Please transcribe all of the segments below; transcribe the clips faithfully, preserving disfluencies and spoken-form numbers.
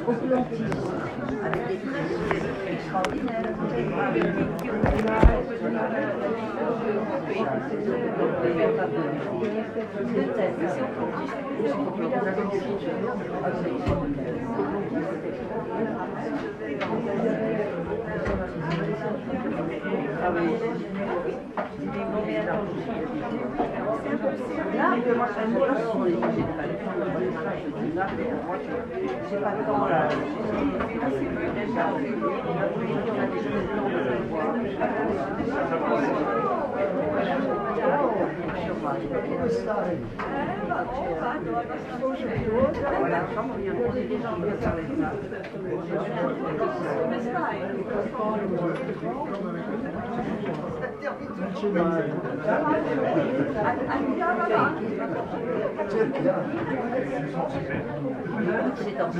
au plantis, avec des trucs extraordinaires. Deux thèmes. Ah oui. Là, moi, je sais pas quand là. C'est dans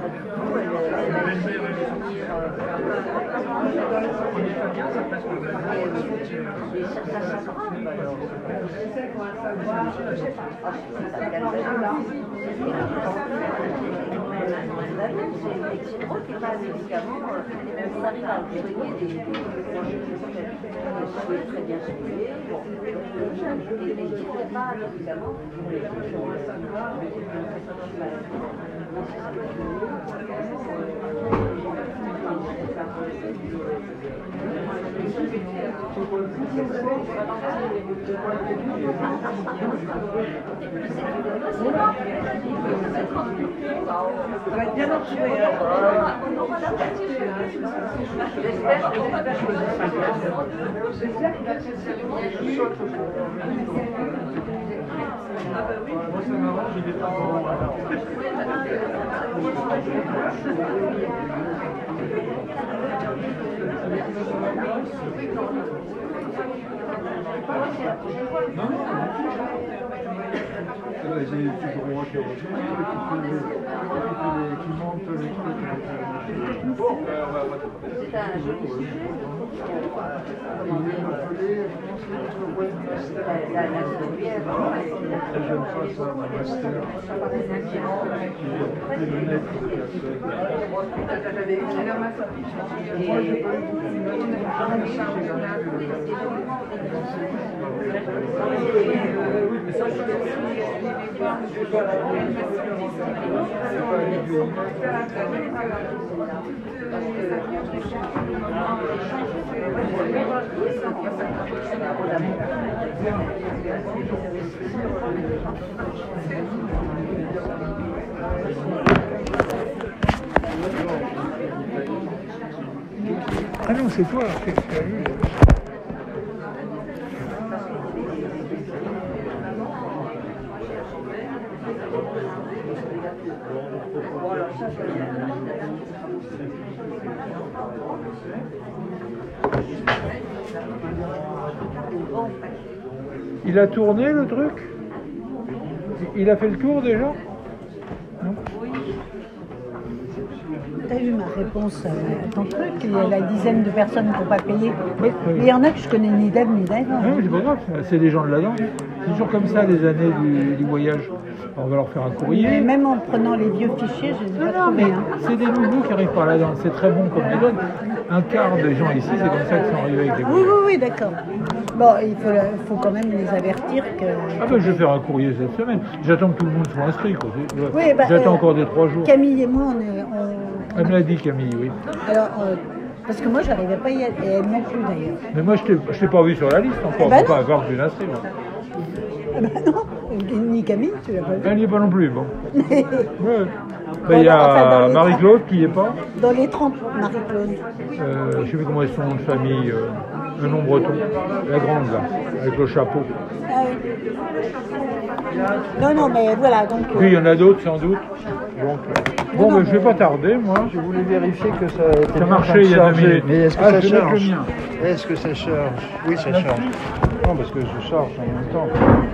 c'est drôle qu'il n'y ait pas de médicaments, ça arrive à envoyer des choses très bien suivies, et il n'y a pas de médicaments pour les gens qui ont ça va être bien entouré. J'espère qu'il va ah bah oui. Moi ça m'arrange, il est pas bon. Non, non, j'ai toujours moi qui qui monte les trucs. Bon, c'est un joli sujet. La Soviète, j'aime pas ça, ma master. Les lunettes de personne. Moi, j'ai pas eu oui, mais ça, c'est ah non, c'est toi, c'est sérieux. Il a tourné le truc? Il a fait le tour déjà? Non? Tu as eu ma réponse à ton truc, il y a la dizaine de personnes qui n'ont pas payé. Mais il y en a que je connais ni d'elle ni d'elle. Non, mais c'est pas grave, c'est des gens de là-dedans. C'est toujours comme ça les années du, du voyage. On va leur faire un courrier. Mais même en prenant les vieux fichiers, je ne les ai pas trouvés. Hein. C'est des nouveaux qui arrivent par là-dedans. C'est très bon comme méthode. Un quart des gens ici, c'est comme ça qu'ils sont arrivés avec des courriers. Oui, oui, oui, d'accord. Bon, il faut, faut quand même les avertir que... Ah ben, je vais faire un courrier cette semaine. J'attends que tout le monde soit inscrit. Oui, bah, J'attends euh, encore des trois jours. Camille et moi, on est... On... Elle me l'a dit, Camille, oui. Alors, euh, parce que moi, j'arrivais pas à y aller, et elle non plus d'ailleurs. Mais moi, je ne t'ai pas vu sur la liste encore. Bah pas avoir plus inscrit. Ah bah non, ni Camille, tu l'as pas vu. Elle n'y est pas non plus, bon. Ouais. Ben, il y a enfin, Marie-Claude qui n'y est pas. Dans les trente, Marie-Claude. Euh, je ne sais plus comment est son nom de famille, euh, un nom breton. La grande, là, avec le chapeau. Ah oui. Non, non, mais voilà, donc... Oui, il y en a d'autres, sans doute. Donc, euh, bon, non, ben, je ne vais pas tarder, moi. Je voulais vérifier que ça était ça marchait il y a deux minutes. Mais est-ce que ah, ça je charge? le mien. Est-ce que ça charge? Oui, ça charge. Non, parce que je charge en même temps.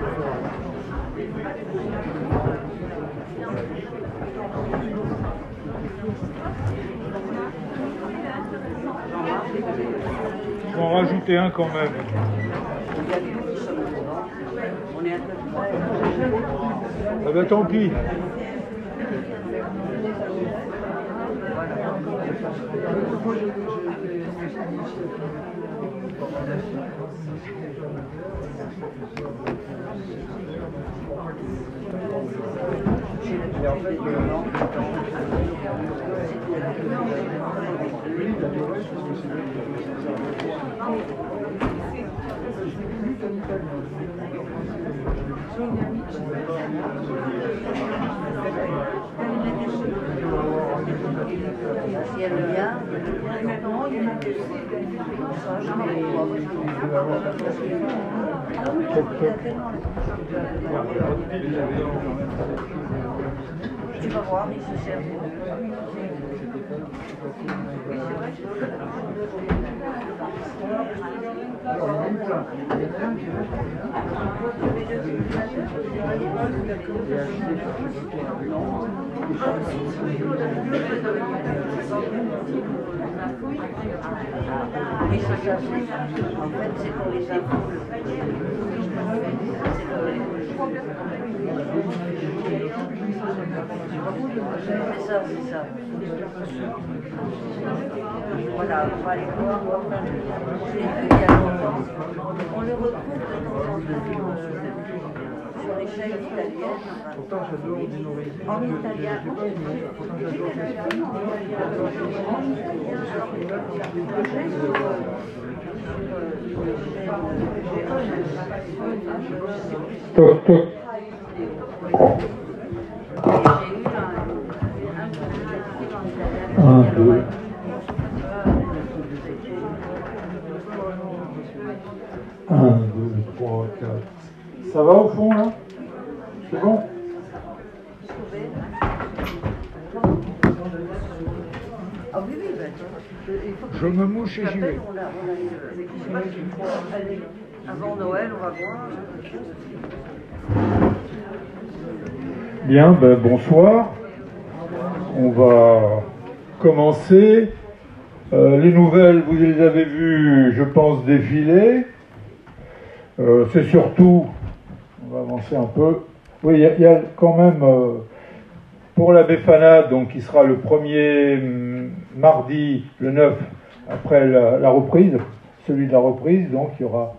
Je vais en rajouter un quand même. Ah ben tant pis. Il y a le lien, maintenant il y a le tu vas voir, il se sert. Oui, c'est ça. En fait, c'est pour les épaules. C'est ça, c'est ça. Voilà, on va aller voir. Je l'ai vu il y a longtemps. On le retrouve de temps en temps sur les chaînes italiennes. Pourtant, j'adore En italien. Toc, toc. Un, deux. Un, deux, trois, quatre. Ça va au fond là? C'est bon? Ah oui, oui, ben, il faut que Je me mouche et j'y vais. on a, on a une, avant Noël, on va voir. Bien, ben, bonsoir. On va commencer. Euh, les nouvelles, vous les avez vues, je pense, défiler. Euh, c'est surtout, on va avancer un peu. Oui, il y, y a quand même, euh, pour la Befana, donc qui sera le premier hum, mardi, le neuf, après la, la reprise, celui de la reprise, donc il y aura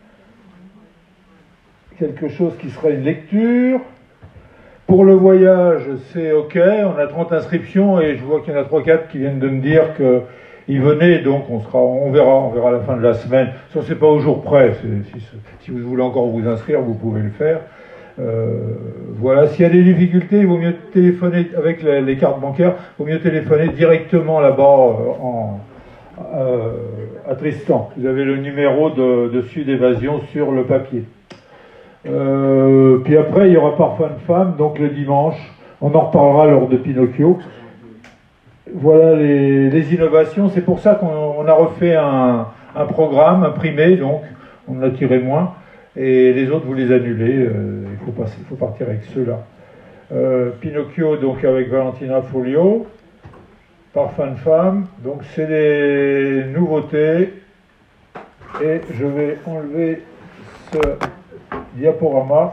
quelque chose qui sera une lecture. Pour le voyage, c'est OK, on a trente inscriptions et je vois qu'il y en a trois quatre qui viennent de me dire qu'ils venaient, donc on, sera, on verra, on verra à la fin de la semaine. Ça, c'est pas au jour près, si, si vous voulez encore vous inscrire, vous pouvez le faire. Euh, voilà, s'il y a des difficultés, il vaut mieux téléphoner avec les, les cartes bancaires, il vaut mieux téléphoner directement là-bas euh, en, euh, à Tristan. Vous avez le numéro de, de Sud Évasion sur le papier. Euh, puis après, il y aura Parfum de Femme, donc le dimanche. On en reparlera lors de Pinocchio. Voilà les, les innovations. C'est pour ça qu'on a refait un, un programme imprimé, donc on en a tiré moins. Et les autres, vous les annulez. Euh, il faut passer, il faut partir avec ceux-là. Euh, Pinocchio, donc avec Valentina Folio. Parfum de Femme. Donc c'est les nouveautés. Et je vais enlever ce diaporama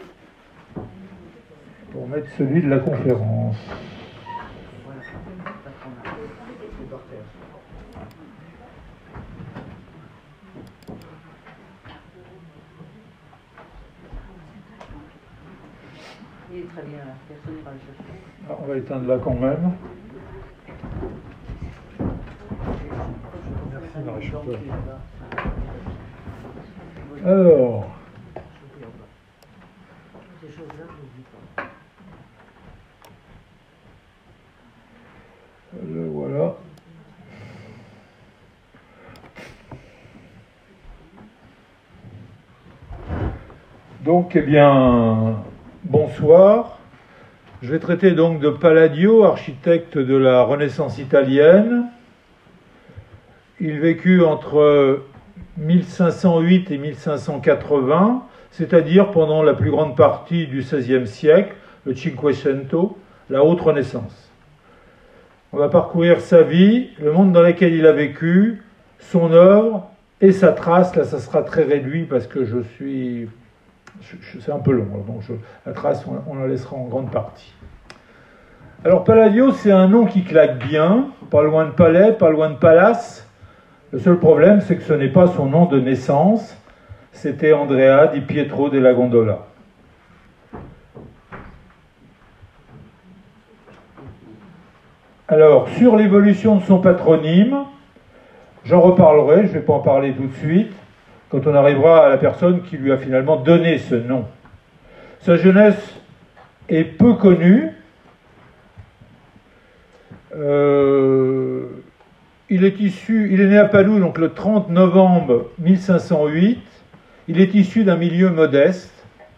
pour mettre celui de la conférence. Il est très bien là, personne ne va le chercher. Ah, on va éteindre là quand même. Merci Marie-Chantal. Alors, Ces choses-là, je ne dis pas. le voilà. Donc, eh bien, bonsoir. Je vais traiter donc de Palladio, architecte de la Renaissance italienne. Il vécut entre mille cinq cent huit et mille cinq cent quatre-vingts, c'est-à-dire pendant la plus grande partie du seizième siècle, le Cinquecento, la haute Renaissance. On va parcourir sa vie, le monde dans lequel il a vécu, son œuvre et sa trace. Là, ça sera très réduit parce que je suis... c'est un peu long, donc je, la trace, on, on la laissera en grande partie. Alors, Palladio, c'est un nom qui claque bien. pas loin de palais, pas loin de palace. Le seul problème, c'est que ce n'est pas son nom de naissance, c'était Andrea di Pietro della Gondola. Alors, sur l'évolution de son patronyme, j'en reparlerai, je ne vais pas en parler tout de suite, quand on arrivera à la personne qui lui a finalement donné ce nom. Sa jeunesse est peu connue. Euh, il est issu, il est né à Padoue donc le trente novembre mille cinq cent huit. Il est issu d'un milieu modeste.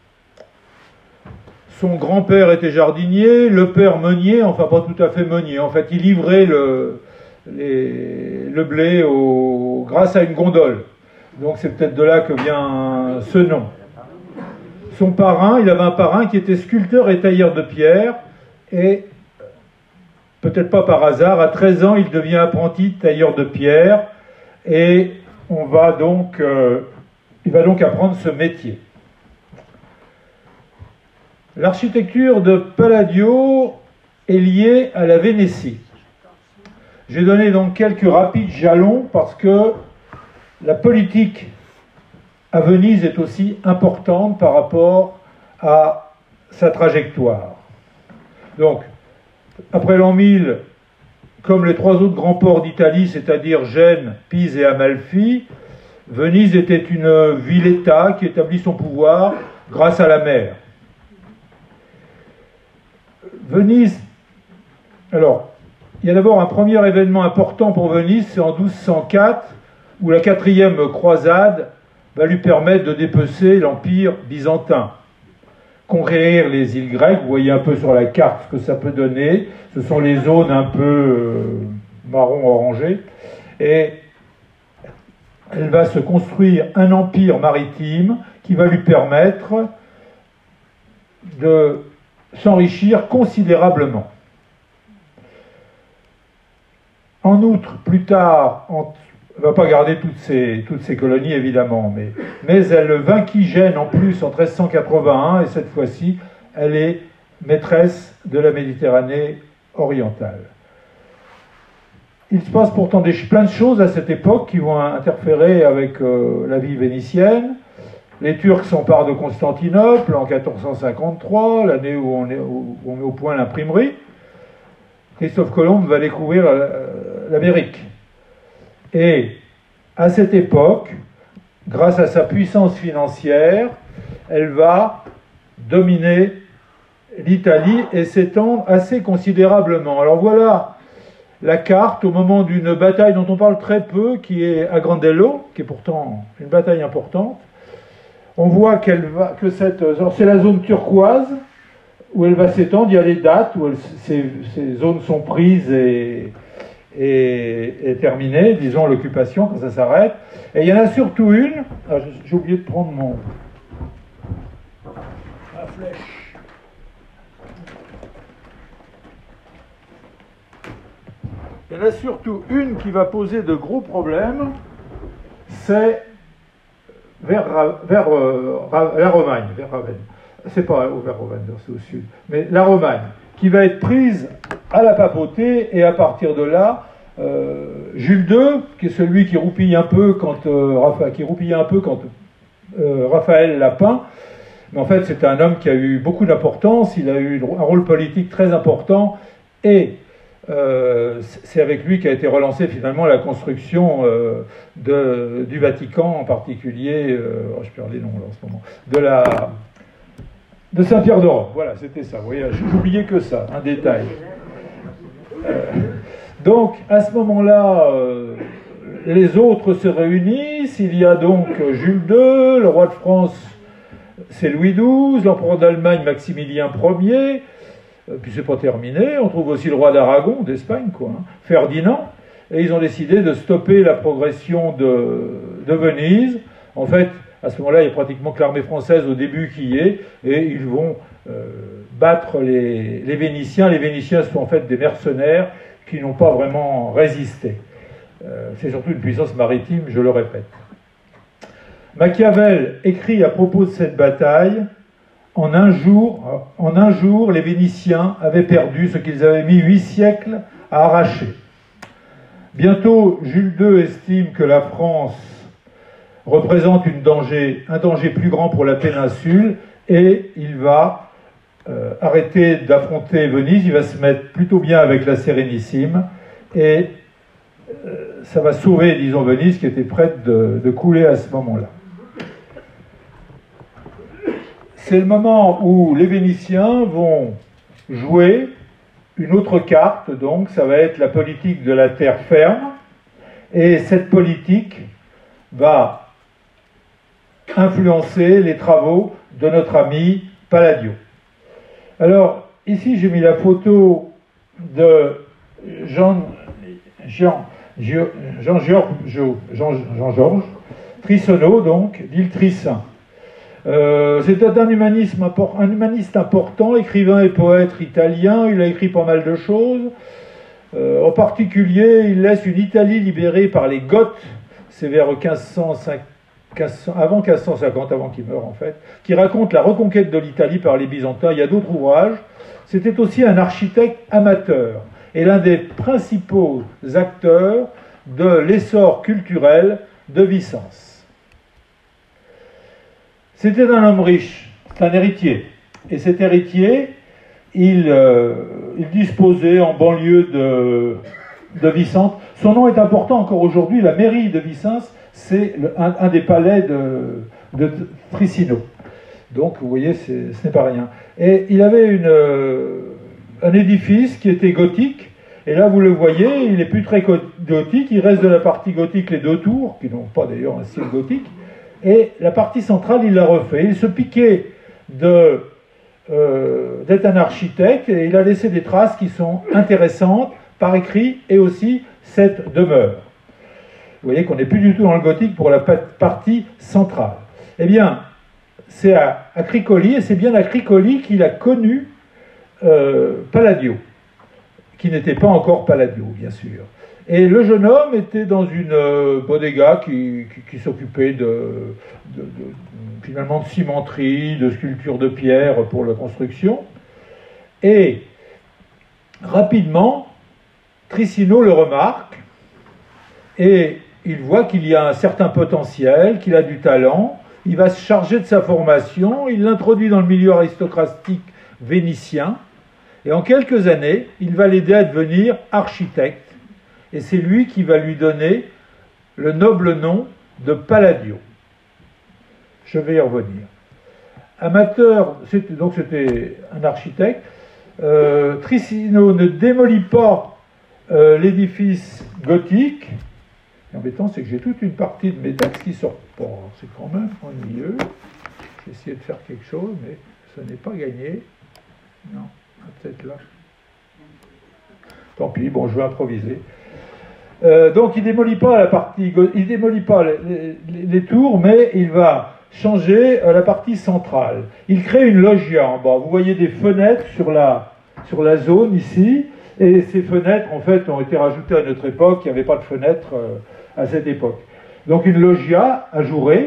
Son grand-père était jardinier, le père meunier, enfin pas tout à fait meunier. En fait, il livrait le, les, le blé au, grâce à une gondole. Donc c'est peut-être de là que vient ce nom. Son parrain, il avait un parrain qui était sculpteur et tailleur de pierre, et peut-être pas par hasard, à treize ans, il devient apprenti tailleur de pierre, et on va donc, euh, il va donc apprendre ce métier. L'architecture de Palladio est liée à la Vénétie. J'ai donné donc quelques rapides jalons parce que la politique à Venise est aussi importante par rapport à sa trajectoire. Donc, après l'an mille, comme les trois autres grands ports d'Italie, c'est-à-dire Gênes, Pise et Amalfi, Venise était une ville-État qui établit son pouvoir grâce à la mer. Venise, alors, il y a d'abord un premier événement important pour Venise, c'est en douze cent quatre, où la quatrième croisade va lui permettre de dépecer l'empire byzantin. Conquérir les îles grecques, vous voyez un peu sur la carte ce que ça peut donner, ce sont les zones un peu euh, marron-orangé, et elle va se construire un empire maritime qui va lui permettre de s'enrichir considérablement. En outre, plus tard, en, elle ne va pas garder toutes ces, toutes ces colonies évidemment, mais, mais elle vainquit Gênes en plus en treize cent quatre-vingt-un, et cette fois-ci, elle est maîtresse de la Méditerranée orientale. Il se passe pourtant des, plein de choses à cette époque qui vont interférer avec euh, la vie vénitienne. Les Turcs s'emparent de Constantinople en quatorze cent cinquante-trois, l'année où on, est, où on met au point l'imprimerie. Christophe Colomb va découvrir l'Amérique. Et à cette époque, grâce à sa puissance financière, elle va dominer l'Italie et s'étendre assez considérablement. Alors voilà la carte au moment d'une bataille dont on parle très peu, qui est à Grandello, qui est pourtant une bataille importante. On voit qu'elle va, que cette, c'est la zone turquoise où elle va s'étendre. Il y a les dates où elle, ces, ces zones sont prises et, et, et terminées, disons l'occupation quand ça s'arrête. Et il y en a surtout une. Ah, j'ai oublié de prendre mon ma flèche. Il y en a surtout une qui va poser de gros problèmes. C'est vers, vers euh, la Romagne, vers Ravenne. C'est pas vers Ravenne, c'est au sud. Mais la Romagne, qui va être prise à la papauté, et à partir de là, euh, Jules deux, qui est celui qui roupille un peu quand, euh, Raphaël, qui roupillait un peu quand euh, Raphaël l'a peint, mais en fait c'est un homme qui a eu beaucoup d'importance, il a eu un rôle politique très important, et Euh, c'est avec lui qu'a été relancée finalement la construction euh, de, du Vatican, en particulier, euh, oh, je perds les noms là en ce moment, de, la, de Saint-Pierre de Rome. Voilà, c'était ça. Vous voyez, j'oubliais que ça, un détail. Euh, donc, à ce moment-là, euh, les autres se réunissent. Il y a donc Jules deux, le roi de France, c'est Louis douze, l'empereur d'Allemagne, Maximilien Ier. Puis c'est pas terminé, on trouve aussi le roi d'Aragon, d'Espagne, quoi, hein, Ferdinand, et ils ont décidé de stopper la progression de, de Venise. En fait, à ce moment-là, il y a pratiquement que l'armée française au début qui y est, et ils vont euh, battre les, les Vénitiens. Les Vénitiens sont en fait des mercenaires qui n'ont pas vraiment résisté. Euh, c'est surtout une puissance maritime, je le répète. Machiavel écrit à propos de cette bataille: En un jour, en un jour, les Vénitiens avaient perdu ce qu'ils avaient mis huit siècles à arracher. Bientôt, Jules deux estime que la France représente une danger, un danger plus grand pour la péninsule, et il va euh, arrêter d'affronter Venise, il va se mettre plutôt bien avec la Sérénissime, et euh, ça va sauver, disons, Venise qui était prête de, de couler à ce moment-là. C'est le moment où les Vénitiens vont jouer une autre carte, donc ça va être la politique de la terre ferme, et cette politique va influencer les travaux de notre ami Palladio. Alors, ici j'ai mis la photo de Jean, Jean, Jean, Jean, Jean, Jean, Jean-Georges Trissonneau, donc, d'Île Trissin. Euh, C'était un, humanisme, un humaniste important, écrivain et poète italien, il a écrit pas mal de choses. Euh, en particulier, il laisse une Italie libérée par les Goths, c'est vers quinze cent cinquante, avant quinze cent cinquante, avant qu'il meure en fait, qui raconte la reconquête de l'Italie par les Byzantins. Il y a d'autres ouvrages. C'était aussi un architecte amateur et l'un des principaux acteurs de l'essor culturel de Vicence. C'était un homme riche, c'est un héritier. Et cet héritier, il, euh, il disposait en banlieue de, de Vicence. Son nom est important encore aujourd'hui. La mairie de Vicence, c'est un, un des palais de, de Trissino. Donc, vous voyez, ce n'est pas rien. Et il avait une, euh, un édifice qui était gothique. Et là, vous le voyez, il n'est plus très gothique. Il reste de la partie gothique les deux tours, qui n'ont pas d'ailleurs un style gothique. Et la partie centrale, il l'a refait. Il se piquait de, euh, d'être un architecte et il a laissé des traces qui sont intéressantes par écrit et aussi cette demeure. Vous voyez qu'on n'est plus du tout dans le gothique pour la partie centrale. Eh bien, c'est à, à Cricoli, et c'est bien à Cricoli qu'il a connu euh, Palladio, qui n'était pas encore Palladio, bien sûr. Et le jeune homme était dans une euh, bodega qui, qui, qui s'occupait de, de, de, finalement de cimenterie, de sculpture de pierre pour la construction. Et rapidement, Trissino le remarque et il voit qu'il y a un certain potentiel, qu'il a du talent. Il va se charger de sa formation, il l'introduit dans le milieu aristocratique vénitien et en quelques années, il va l'aider à devenir architecte. Et c'est lui qui va lui donner le noble nom de Palladio. Je vais y revenir. Amateur, c'était, donc c'était un architecte. Euh, Trissino ne démolit pas euh, l'édifice gothique. L'embêtant, c'est que j'ai toute une partie de mes textes qui sortent pas. C'est quand même ennuyeux. J'ai essayé de faire quelque chose, mais ce n'est pas gagné. Non, peut-être là. Tant pis, bon, je vais improviser. Euh, donc il démolit pas la partie, il démolit pas les, les, les tours, mais il va changer euh, la partie centrale. Il crée une loggia en bas. Vous voyez des fenêtres sur la, sur la zone ici, et ces fenêtres en fait ont été rajoutées à notre époque. Il n'y avait pas de fenêtres euh, à cette époque. Donc une loggia ajourée,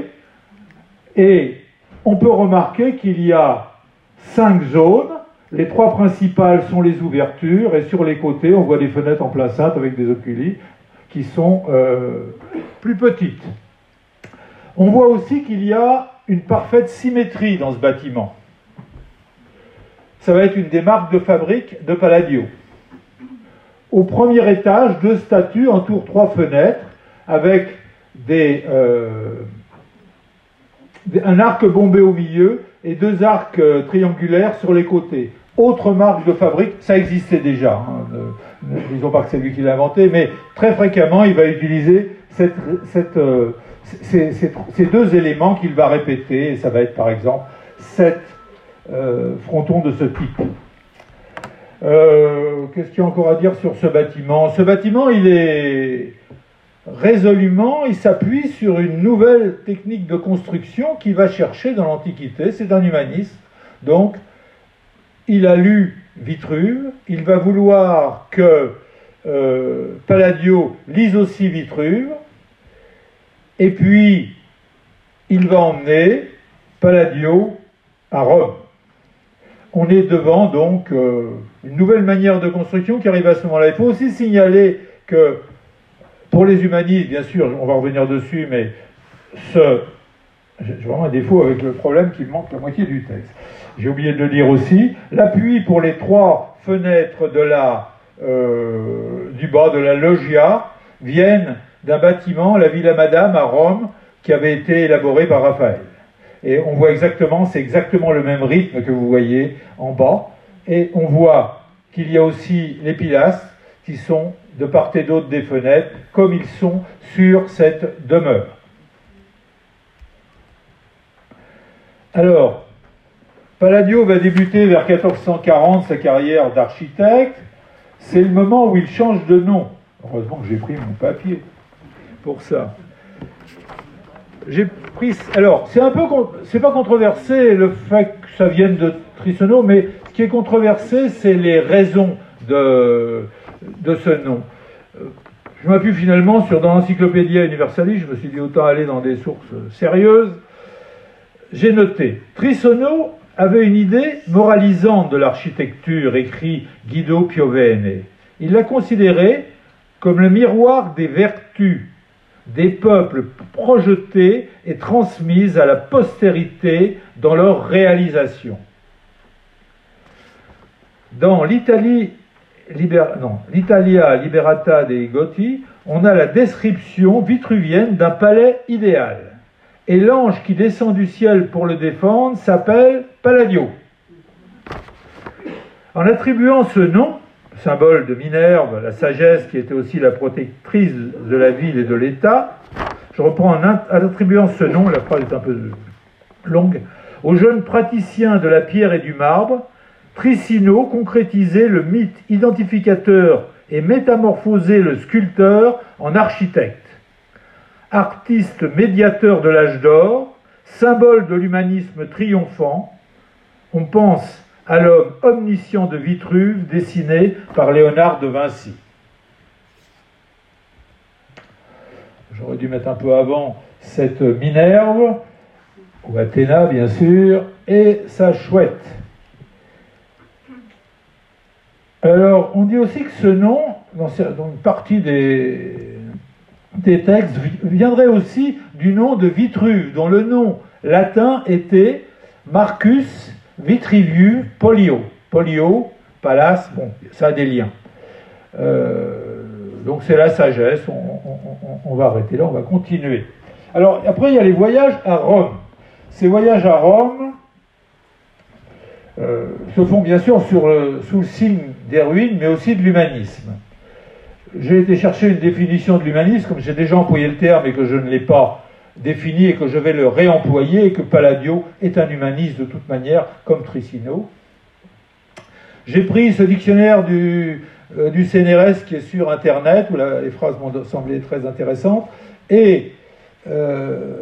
et on peut remarquer qu'il y a cinq zones. Les trois principales sont les ouvertures, et sur les côtés on voit des fenêtres en plein cintre avec des oculi qui sont euh, plus petites. On voit aussi qu'il y a une parfaite symétrie dans ce bâtiment. Ça va être une des marques de fabrique de Palladio. Au premier étage, deux statues entourent trois fenêtres avec des, euh, un arc bombé au milieu et deux arcs euh, triangulaires sur les côtés. Autre marque de fabrique, ça existait déjà, hein, ne, ne disons pas que c'est lui qui l'a inventé, mais très fréquemment il va utiliser cette, cette, euh, ces, ces, ces deux éléments qu'il va répéter, et ça va être par exemple sept euh, frontons de ce type. Euh, qu'est-ce qu'il y a encore à dire sur ce bâtiment? Ce bâtiment, il est résolument, il s'appuie sur une nouvelle technique de construction qu'il va chercher dans l'Antiquité. C'est un humaniste, donc il a lu Vitruve, il va vouloir que euh, Palladio lise aussi Vitruve, et puis il va emmener Palladio à Rome. On est devant donc euh, une nouvelle manière de construction qui arrive à ce moment-là. Il faut aussi signaler que Pour les humanistes, bien sûr, on va revenir dessus, mais ce, j'ai vraiment un défaut avec le problème qu'il manque la moitié du texte. J'ai oublié de le dire aussi. L'appui pour les trois fenêtres de la, euh, du bas de la loggia viennent d'un bâtiment, la Villa Madame à Rome, qui avait été élaboré par Raphaël. Et on voit exactement, c'est exactement le même rythme que vous voyez en bas. Et on voit qu'il y a aussi les pilastres qui sont de part et d'autre des fenêtres, comme ils sont sur cette demeure. Alors, Palladio va débuter vers quatorze cent quarante sa carrière d'architecte. C'est le moment où il change de nom. Heureusement que j'ai pris mon papier pour ça. J'ai pris. Alors, c'est un peu, c'est pas controversé le fait que ça vienne de Trissonneau, mais ce qui est controversé, c'est les raisons de, de ce nom. Je m'appuie finalement sur dans l'Encyclopédia Universalis. Je me suis dit autant aller dans des sources sérieuses. J'ai noté Trissonneau avait une idée moralisante de l'architecture, écrit Guido Piovene. Il l'a considérée comme le miroir des vertus des peuples projetées et transmises à la postérité dans leur réalisation. Dans l'Italie, Liber, non, l'Italia Liberata dei Goti, on a la description vitruvienne d'un palais idéal. Et l'ange qui descend du ciel pour le défendre s'appelle Palladio. En attribuant ce nom, symbole de Minerve, la sagesse qui était aussi la protectrice de la ville et de l'État, je reprends en, en attribuant ce nom, la phrase est un peu longue, au jeune praticien de la pierre et du marbre, Trissino concrétisait le mythe identificateur et métamorphosait le sculpteur en architecte. Artiste médiateur de l'âge d'or, symbole de l'humanisme triomphant, on pense à l'homme omniscient de Vitruve dessiné par Léonard de Vinci. J'aurais dû mettre un peu avant cette Minerve, ou Athéna bien sûr, et sa chouette. Alors, on dit aussi que ce nom, dans une partie des, des textes, viendrait aussi du nom de Vitruve, dont le nom latin était Marcus Vitrivius Pollio. Pollio, Pallas, bon, ça a des liens. Euh, donc c'est la sagesse, on, on, on va arrêter là, on va continuer. Alors, après, il y a les voyages à Rome. Ces voyages à Rome euh, se font bien sûr sur le, sous le signe des ruines, mais aussi de l'humanisme. J'ai été chercher une définition de l'humanisme, comme j'ai déjà employé le terme et que je ne l'ai pas défini et que je vais le réemployer, et que Palladio est un humaniste de toute manière, comme Trissino. J'ai pris ce dictionnaire du, euh, du C N R S qui est sur Internet, où la, les phrases m'ont semblé très intéressantes, et euh,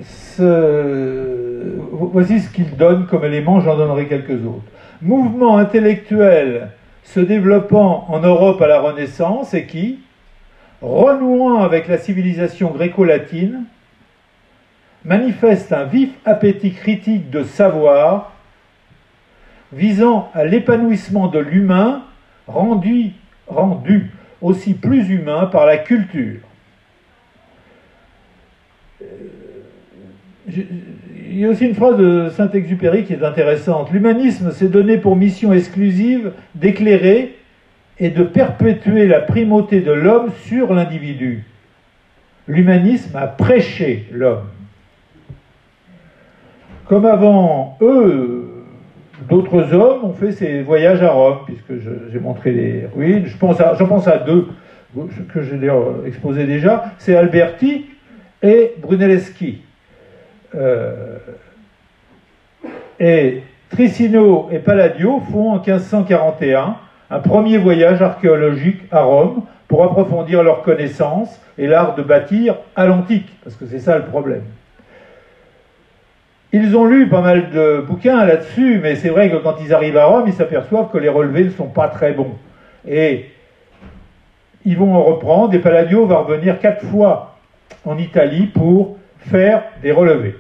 ce, voici ce qu'il donne comme élément, j'en donnerai quelques autres. Mouvement intellectuel se développant en Europe à la Renaissance et qui, renouant avec la civilisation gréco-latine, manifeste un vif appétit critique de savoir visant à l'épanouissement de l'humain rendu, rendu aussi plus humain par la culture. Il y a aussi une phrase de Saint-Exupéry qui est intéressante. L'humanisme s'est donné pour mission exclusive d'éclairer et de perpétuer la primauté de l'homme sur l'individu. L'humanisme a prêché l'homme. Comme avant eux, d'autres hommes ont fait ces voyages à Rome, puisque j'ai montré les ruines. Je pense à, j'en pense à deux que j'ai exposés déjà. C'est Alberti et Brunelleschi. Euh, et Trissino et Palladio font en quinze cent quarante et un un premier voyage archéologique à Rome pour approfondir leurs connaissances et l'art de bâtir à l'antique, parce que c'est ça le problème. Ils ont lu pas mal de bouquins là-dessus, mais c'est vrai que quand ils arrivent à Rome, ils s'aperçoivent que les relevés ne sont pas très bons. Et ils vont en reprendre, et Palladio va revenir quatre fois en Italie pour faire des relevés.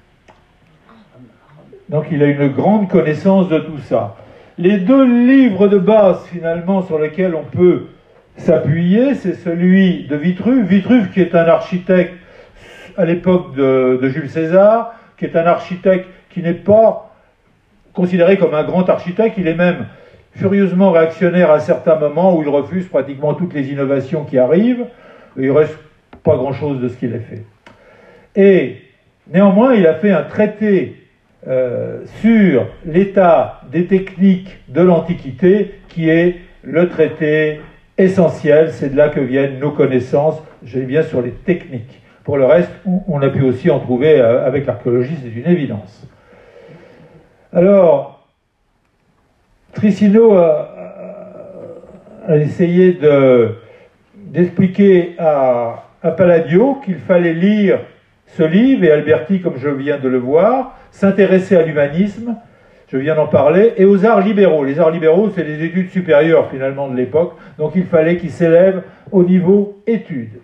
Donc il a une grande connaissance de tout ça. Les deux livres de base, finalement, sur lesquels on peut s'appuyer, c'est celui de Vitruve. Vitruve qui est un architecte à l'époque de, de Jules César, qui est un architecte qui n'est pas considéré comme un grand architecte, il est même furieusement réactionnaire à certains moments où il refuse pratiquement toutes les innovations qui arrivent, et il ne reste pas grand-chose de ce qu'il a fait. Et néanmoins, il a fait un traité euh, sur l'état des techniques de l'Antiquité, qui est le traité essentiel, c'est de là que viennent nos connaissances, je dis bien sur les techniques. Pour le reste, on, on a pu aussi en trouver euh, avec l'archéologie, c'est une évidence. Alors, Trissino a, a essayé de, d'expliquer à, à Palladio qu'il fallait lire ce livre, et Alberti, comme je viens de le voir, s'intéresser à l'humanisme, je viens d'en parler, et aux arts libéraux. Les arts libéraux, c'est les études supérieures, finalement, de l'époque, donc il fallait qu'ils s'élèvent au niveau études.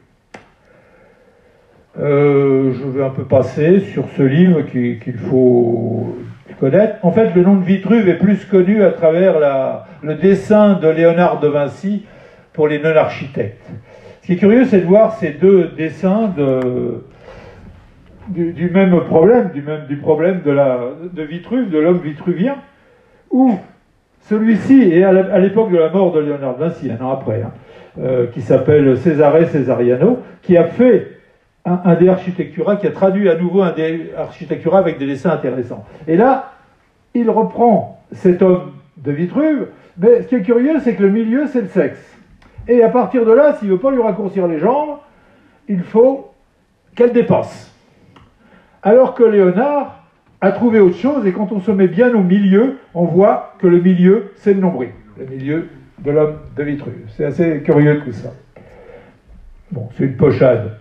Euh, je vais un peu passer sur ce livre qu'il, qu'il faut connaître. En fait, le nom de Vitruve est plus connu à travers la, le dessin de Léonard de Vinci pour les non-architectes. Ce qui est curieux, c'est de voir ces deux dessins de, du, du même problème, du, même, du problème de, la, de Vitruve, de l'homme vitruvien, où celui-ci est à l'époque de la mort de Léonard de Vinci, un an après, hein, euh, qui s'appelle Cesare Cesariano, qui a fait un, un De Architectura, qui a traduit à nouveau un De Architectura avec des dessins intéressants. Et là, il reprend cet homme de Vitruve, mais ce qui est curieux, c'est que le milieu, c'est le sexe. Et à partir de là, s'il ne veut pas lui raccourcir les jambes, il faut qu'elle dépasse. Alors que Léonard a trouvé autre chose, et quand on se met bien au milieu, on voit que le milieu, c'est le nombril, le milieu de l'homme de Vitruve. C'est assez curieux tout ça. Bon, c'est une pochade.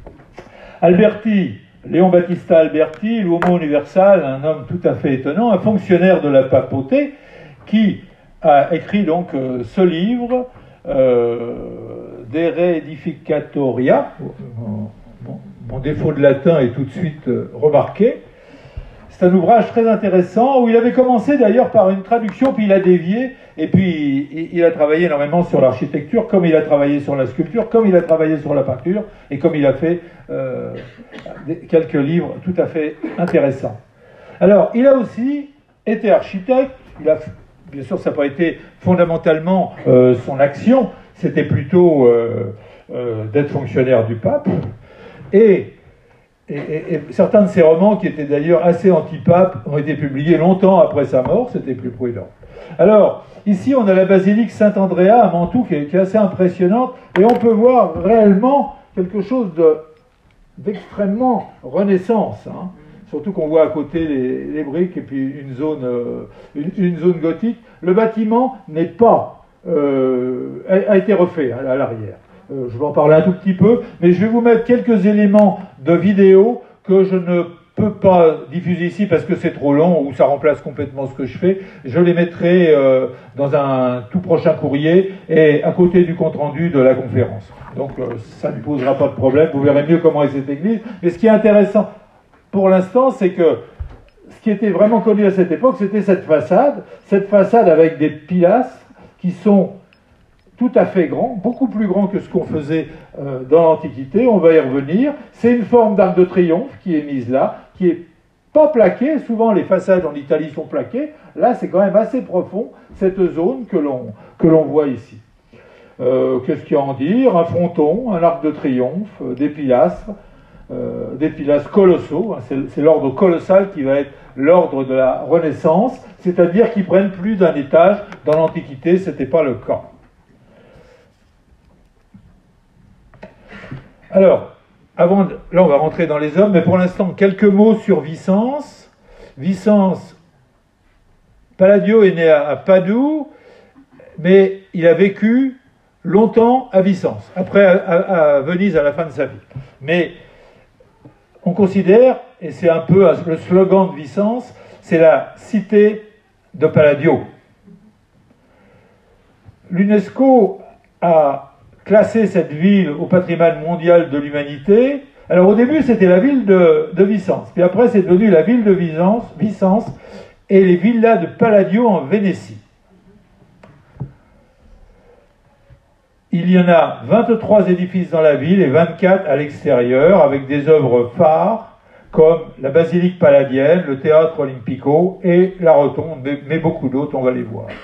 Alberti, Léon Battista Alberti, l'Uomo Universal, un homme tout à fait étonnant, un fonctionnaire de la papauté, qui a écrit donc euh, ce livre, euh, De Reedificatoria. Bon, mon défaut de latin est tout de suite euh, remarqué. C'est un ouvrage très intéressant, où il avait commencé d'ailleurs par une traduction, puis il a dévié, et puis il, il a travaillé énormément sur l'architecture, comme il a travaillé sur la sculpture, comme il a travaillé sur la peinture, et comme il a fait euh, quelques livres tout à fait intéressants. Alors, il a aussi été architecte, il a, bien sûr ça n'a pas été fondamentalement euh, son action, c'était plutôt euh, euh, d'être fonctionnaire du pape, et Et, et, et certains de ses romans, qui étaient d'ailleurs assez anti-pape, ont été publiés longtemps après sa mort, c'était plus prudent. Alors, ici on a la basilique Saint-Andrea à Mantoue, qui est, qui est assez impressionnante, et on peut voir réellement quelque chose de, d'extrêmement renaissance, hein. Surtout qu'on voit à côté les, les briques, et puis une zone, euh, une, une zone gothique. Le bâtiment n'est pas, euh, a, a été refait à, à l'arrière. Je vais en parler un tout petit peu, mais je vais vous mettre quelques éléments de vidéo que je ne peux pas diffuser ici parce que c'est trop long ou ça remplace complètement ce que je fais. Je les mettrai euh, dans un tout prochain courrier et à côté du compte-rendu de la conférence. Donc euh, ça ne posera pas de problème, vous verrez mieux comment est cette église. Mais ce qui est intéressant pour l'instant, c'est que ce qui était vraiment connu à cette époque, c'était cette façade, cette façade avec des pilastres qui sont tout à fait grand, beaucoup plus grand que ce qu'on faisait euh, dans l'Antiquité, on va y revenir. C'est une forme d'arc de triomphe qui est mise là, qui est pas plaquée, souvent les façades en Italie sont plaquées, là c'est quand même assez profond, cette zone que l'on, que l'on voit ici. Euh, qu'est-ce qu'il y a à en dire? Un fronton, un arc de triomphe, euh, des pilastres, euh, des pilastres colossaux, hein, c'est, c'est l'ordre colossal qui va être l'ordre de la Renaissance, c'est-à-dire qu'ils prennent plus d'un étage. Dans l'Antiquité, ce n'était pas le cas. Alors, avant de, là on va rentrer dans les hommes, mais pour l'instant, quelques mots sur Vicence. Vicence, Palladio est né à, à Padoue, mais il a vécu longtemps à Vicence, après à, à, à Venise à la fin de sa vie. Mais on considère, et c'est un peu le slogan de Vicence, c'est la cité de Palladio. L'UNESCO a classer cette ville au patrimoine mondial de l'humanité. Alors au début c'était la ville de, de Vicence, puis après c'est devenu la ville de Vicence, Vicence et les villas de Palladio en Vénétie. il y en a vingt-trois édifices dans la ville et vingt-quatre à l'extérieur, avec des œuvres phares comme la basilique palladienne, le théâtre Olimpico et la rotonde, mais, mais beaucoup d'autres, on va les voir.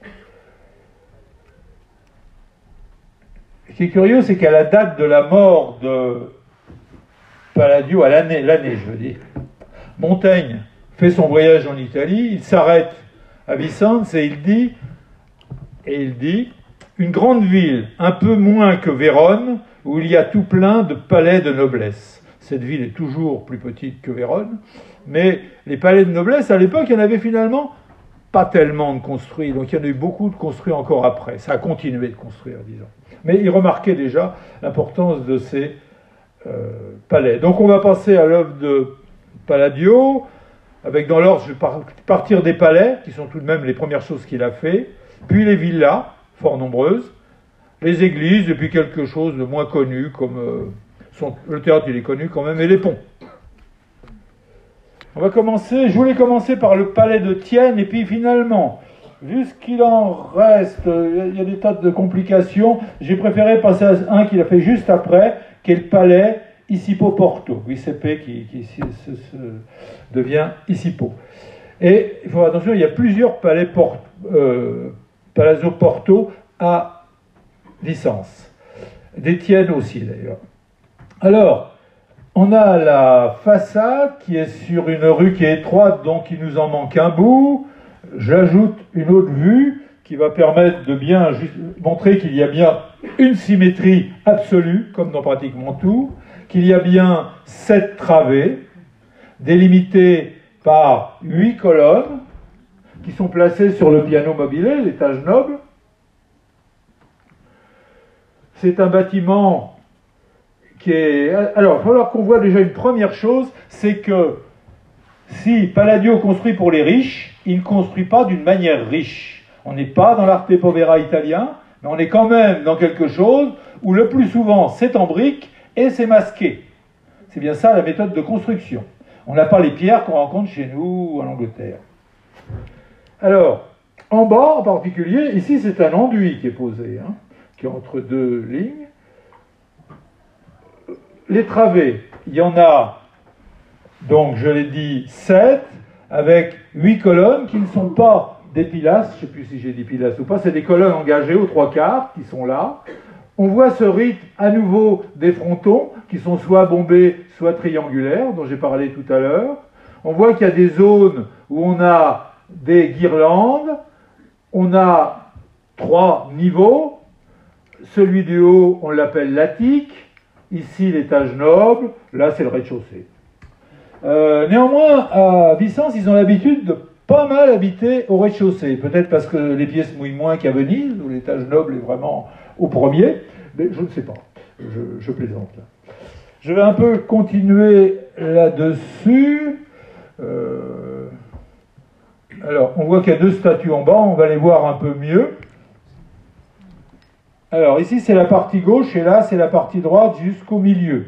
Ce qui est curieux, c'est qu'à la date de la mort de Palladio, à l'année, l'année je veux dire, Montaigne fait son voyage en Italie, il s'arrête à Vicence et il dit, et il dit, une grande ville, un peu moins que Vérone, où il y a tout plein de palais de noblesse. Cette ville est toujours plus petite que Vérone, mais les palais de noblesse, à l'époque, il y en avait finalement pas tellement de construits, donc il y en a eu beaucoup de construits encore après. Ça a continué de construire, disons. Mais il remarquait déjà l'importance de ces euh, palais. Donc on va passer à l'œuvre de Palladio, avec dans l'ordre, je vais partir des palais, qui sont tout de même les premières choses qu'il a fait, puis les villas, fort nombreuses, les églises, et puis quelque chose de moins connu, comme euh, son, le théâtre, il est connu quand même, et les ponts. On va commencer, je voulais commencer par le palais de Thiene, et puis finalement, vu ce qu'il en reste, il y a des tas de complications, j'ai préféré passer à un qu'il a fait juste après, qui est le palais Isipo Porto, Giuseppe qui, qui se, se, se devient Isipo. Et il faut faire attention, il y a plusieurs palais Port, euh, Palazzo Porto à Vicence. D'Étienne aussi d'ailleurs. Alors, on a la façade qui est sur une rue qui est étroite, donc il nous en manque un bout. J'ajoute une autre vue qui va permettre de bien montrer qu'il y a bien une symétrie absolue, comme dans pratiquement tout, qu'il y a bien sept travées, délimitées par huit colonnes, qui sont placées sur le piano mobile, l'étage noble. C'est un bâtiment qui est... Alors, il va falloir qu'on voit déjà une première chose, c'est que si Palladio construit pour les riches, il ne construit pas d'une manière riche. On n'est pas dans l'arte povera italien, mais on est quand même dans quelque chose où le plus souvent c'est en briques et c'est masqué. C'est bien ça la méthode de construction. On n'a pas les pierres qu'on rencontre chez nous ou en Angleterre. Alors, en bas en particulier, ici c'est un enduit qui est posé, hein, qui est entre deux lignes. Les travées, il y en a, donc je l'ai dit, sept, avec huit colonnes qui ne sont pas des pilastres, je ne sais plus si j'ai dit pilastres ou pas, c'est des colonnes engagées aux trois quarts qui sont là. On voit ce rythme à nouveau des frontons qui sont soit bombés, soit triangulaires, dont j'ai parlé tout à l'heure. On voit qu'il y a des zones où on a des guirlandes, on a trois niveaux. Celui du haut, on l'appelle l'attique. Ici, l'étage noble. Là, c'est le rez-de-chaussée. Euh, néanmoins, à Vicence, ils ont l'habitude de pas mal habiter au rez-de-chaussée. Peut-être parce que les pieds se mouillent moins qu'à Venise, où l'étage noble est vraiment au premier. Mais je ne sais pas. Je, je plaisante là. Je vais un peu continuer là-dessus. Euh... Alors, on voit qu'il y a deux statues en bas. On va les voir un peu mieux. Alors, ici, c'est la partie gauche, et là, c'est la partie droite jusqu'au milieu.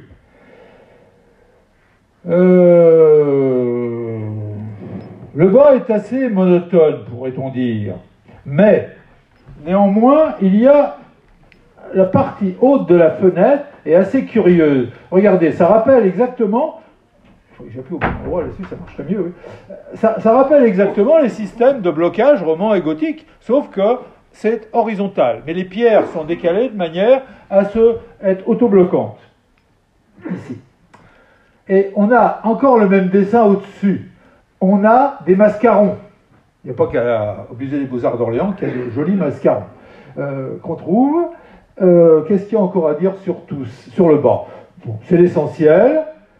Euh... Le bas est assez monotone, pourrait-on dire. Mais, néanmoins, il y a la partie haute de la fenêtre est assez curieuse. Regardez, ça rappelle exactement... Il faut que j'appuie au bon endroit là-dessus, ça marcherait mieux. Oui. Ça, ça rappelle exactement les systèmes de blocage roman et gothique, sauf que c'est horizontal. Mais les pierres sont décalées de manière à se, être autobloquantes. Ici. Et on a encore le même dessin au-dessus. On a des mascarons. Il n'y a pas qu'à au musée des Beaux-Arts d'Orléans qu'il y a des jolis mascarons euh, qu'on trouve. Euh, qu'est-ce qu'il y a encore à dire sur tous, sur le bas? Bon, c'est l'essentiel.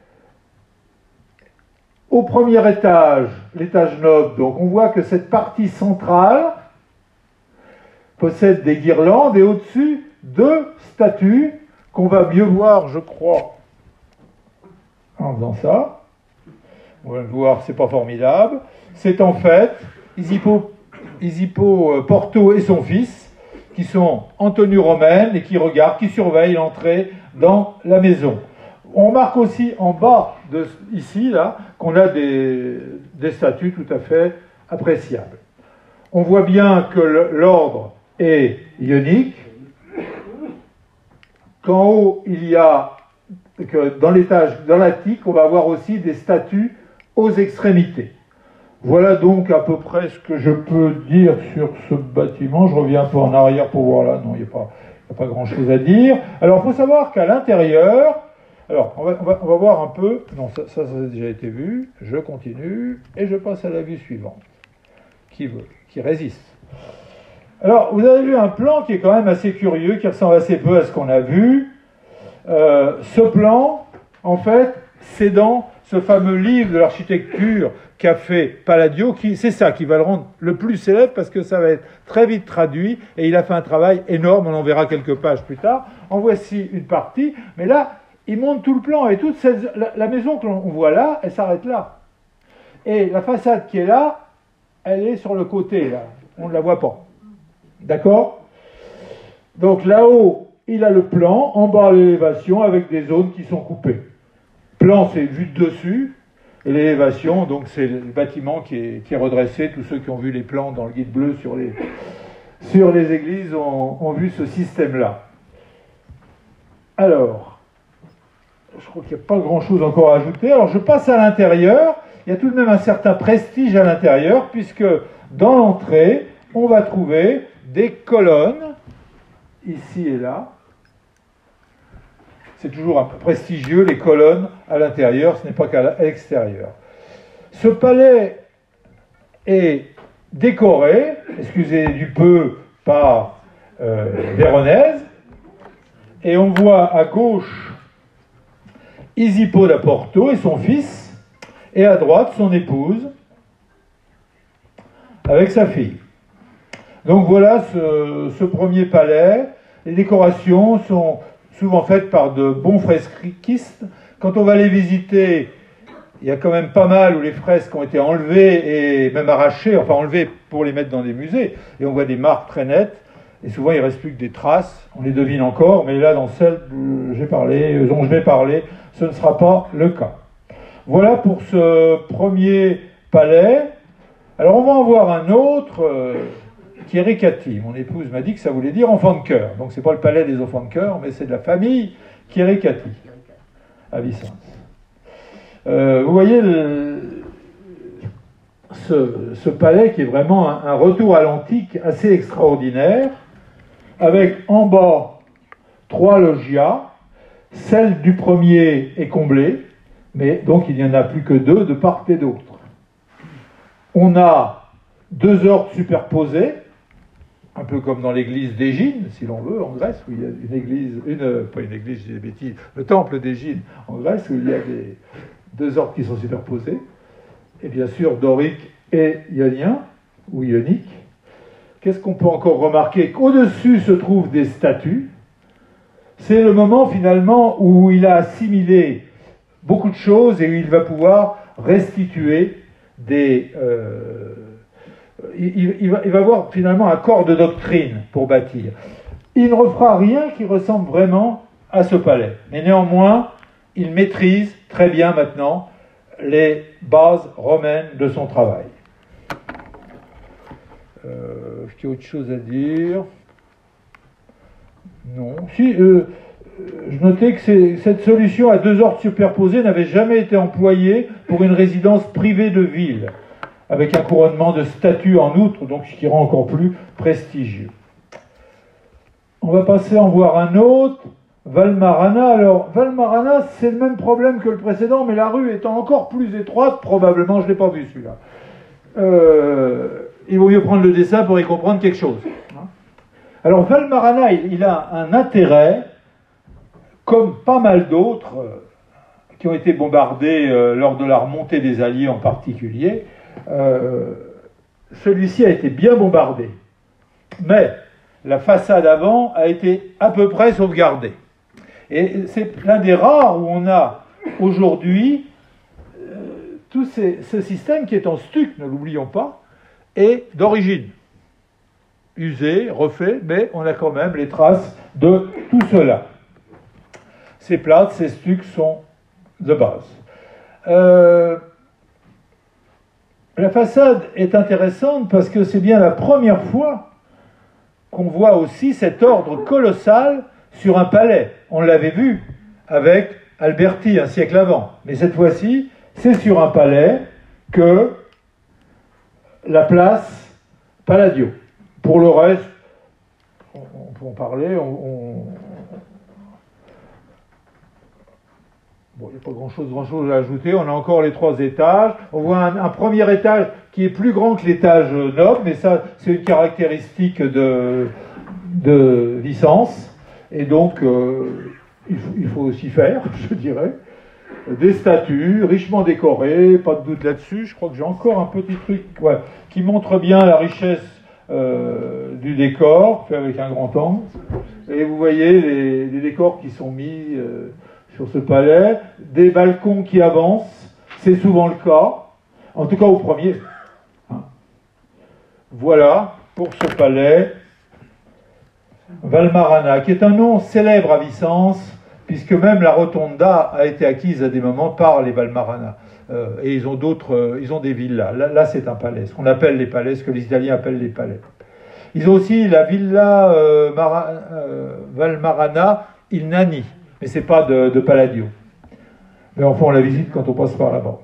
Au premier étage, l'étage noble, donc on voit que cette partie centrale possède des guirlandes et au-dessus, deux statues qu'on va mieux voir, je crois, en faisant ça. On va le voir, c'est pas formidable. C'est en fait Isipo, Isipo Porto et son fils qui sont en tenue romaine et qui regardent, qui surveillent l'entrée dans la maison. On remarque aussi en bas, de, ici, là, qu'on a des, des statues tout à fait appréciables. On voit bien que l'ordre est ionique. qu'en haut, il y a, que dans l'étage, dans l'attique, on va avoir aussi des statues aux extrémités. Voilà donc à peu près ce que je peux dire sur ce bâtiment. Je reviens un peu en arrière pour voir là. Non, il n'y a pas, il n'y a pas grand-chose à dire. Alors, il faut savoir qu'à l'intérieur, alors, on va, on, va, on va voir un peu. Non, ça, ça, ça a déjà été vu. Je continue et je passe à la vue suivante. Qui veut, qui résiste. Alors, vous avez vu un plan qui est quand même assez curieux, qui ressemble assez peu à ce qu'on a vu. Euh, ce plan, en fait, c'est dans ce fameux livre de l'architecture qu'a fait Palladio, qui, c'est ça qui va le rendre le plus célèbre, parce que ça va être très vite traduit, et il a fait un travail énorme, on en verra quelques pages plus tard. En voici une partie, mais là, il montre tout le plan, et toute cette, la, la maison que l'on voit là, elle s'arrête là. Et la façade qui est là, elle est sur le côté, là. On ne la voit pas. D'accord ? Donc là-haut, il a le plan, en bas l'élévation, avec des zones qui sont coupées. Plan, c'est vu de dessus, et l'élévation, donc c'est le bâtiment qui est, qui est redressé. Tous ceux qui ont vu les plans dans le guide bleu sur les, sur les églises ont, ont vu ce système-là. Alors, je crois qu'il n'y a pas grand-chose encore à ajouter. Alors je passe à l'intérieur. Il y a tout de même un certain prestige à l'intérieur, puisque dans l'entrée, on va trouver des colonnes, ici et là. C'est toujours un peu prestigieux, les colonnes à l'intérieur, ce n'est pas qu'à l'extérieur. Ce palais est décoré, excusez du peu, par euh, Véronèse, et on voit à gauche Isippo da Porto et son fils, et à droite son épouse, avec sa fille. Donc voilà ce, ce premier palais. Les décorations sont souvent faites par de bons fresquistes. Quand on va les visiter, il y a quand même pas mal où les fresques ont été enlevées et même arrachées, enfin enlevées pour les mettre dans des musées, et on voit des marques très nettes, et souvent il ne reste plus que des traces, on les devine encore, mais là dans celle dont j'ai parlé, dont je vais parler, ce ne sera pas le cas. Voilà pour ce premier palais. Alors on va en voir un autre, euh, qui est Riccati. Mon épouse m'a dit que ça voulait dire enfant de cœur. Donc c'est pas le palais des enfants de cœur, mais c'est de la famille qui est Riccati, à Vicence. Euh, vous voyez le, ce, ce palais qui est vraiment un, un retour à l'antique assez extraordinaire, avec en bas trois loggias. Celle du premier est comblée, mais donc il n'y en a plus que deux de part et d'autre. On a deux ordres superposés, un peu comme dans l'église d'Égine, si l'on veut, en Grèce, où il y a une église, une, pas une église, j'ai des bêtises, le temple d'Égine en Grèce, où il y a des, deux ordres qui sont superposés, et bien sûr dorique et ionien, ou ionique. Qu'est-ce qu'on peut encore remarquer? Qu'au-dessus se trouvent des statues. C'est le moment finalement où il a assimilé beaucoup de choses et où il va pouvoir restituer des... Euh, il, il, va, il va avoir finalement un corps de doctrine pour bâtir. Il ne refera rien qui ressemble vraiment à ce palais. Mais néanmoins, il maîtrise très bien maintenant les bases romaines de son travail. Euh, est-ce qu'il y a autre chose à dire? Non. Si, euh, je notais que c'est, cette solution à deux ordres superposés n'avait jamais été employée pour une résidence privée de ville, avec un couronnement de statues en outre, donc ce qui rend encore plus prestigieux. On va passer à en voir un autre, Valmarana. Alors, Valmarana, c'est le même problème que le précédent, mais la rue étant encore plus étroite, probablement, je ne l'ai pas vu celui-là. Euh, il vaut mieux prendre le dessin pour y comprendre quelque chose. Alors, Valmarana, il, il a un intérêt, comme pas mal d'autres, euh, qui ont été bombardés euh, lors de la remontée des Alliés en particulier. Euh, celui-ci a été bien bombardé. Mais la façade avant a été à peu près sauvegardée. Et c'est l'un des rares où on a aujourd'hui euh, tout ces, ce système qui est en stuc, ne l'oublions pas, est d'origine. Usé, refait, mais on a quand même les traces de tout cela. Ces plates, ces stucs sont de base. Euh, la façade est intéressante parce que c'est bien la première fois qu'on voit aussi cet ordre colossal sur un palais. on l'avait vu avec Alberti un siècle avant. Mais cette fois-ci, c'est sur un palais que la place Palladio. Pour le reste, on, on peut en parler, on... on... Bon, il n'y a pas grand-chose grand chose à ajouter. On a encore les trois étages. On voit un, un premier étage qui est plus grand que l'étage noble, mais ça, c'est une caractéristique de, de Vicence. Et donc, euh, il, faut, il faut aussi faire, je dirais. Des statues, richement décorées, pas de doute là-dessus. Je crois que j'ai encore un petit truc ouais, qui montre bien la richesse euh, du décor, fait avec un grand angle. Et vous voyez les, les décors qui sont mis... Euh, sur ce palais, des balcons qui avancent, c'est souvent le cas, en tout cas au premier. Voilà pour ce palais Valmarana, qui est un nom célèbre à Vicence, puisque même la Rotonda a été acquise à des moments par les Valmarana. Euh, et ils ont d'autres, euh, ils ont des villas. Là, là c'est un palais, ce qu'on appelle les palais, ce que les Italiens appellent les palais. Ils ont aussi la villa euh, Mara, euh, Valmarana Il Nani. Mais ce n'est pas de, de Palladio. Mais enfin, on la visite quand on passe par là-bas.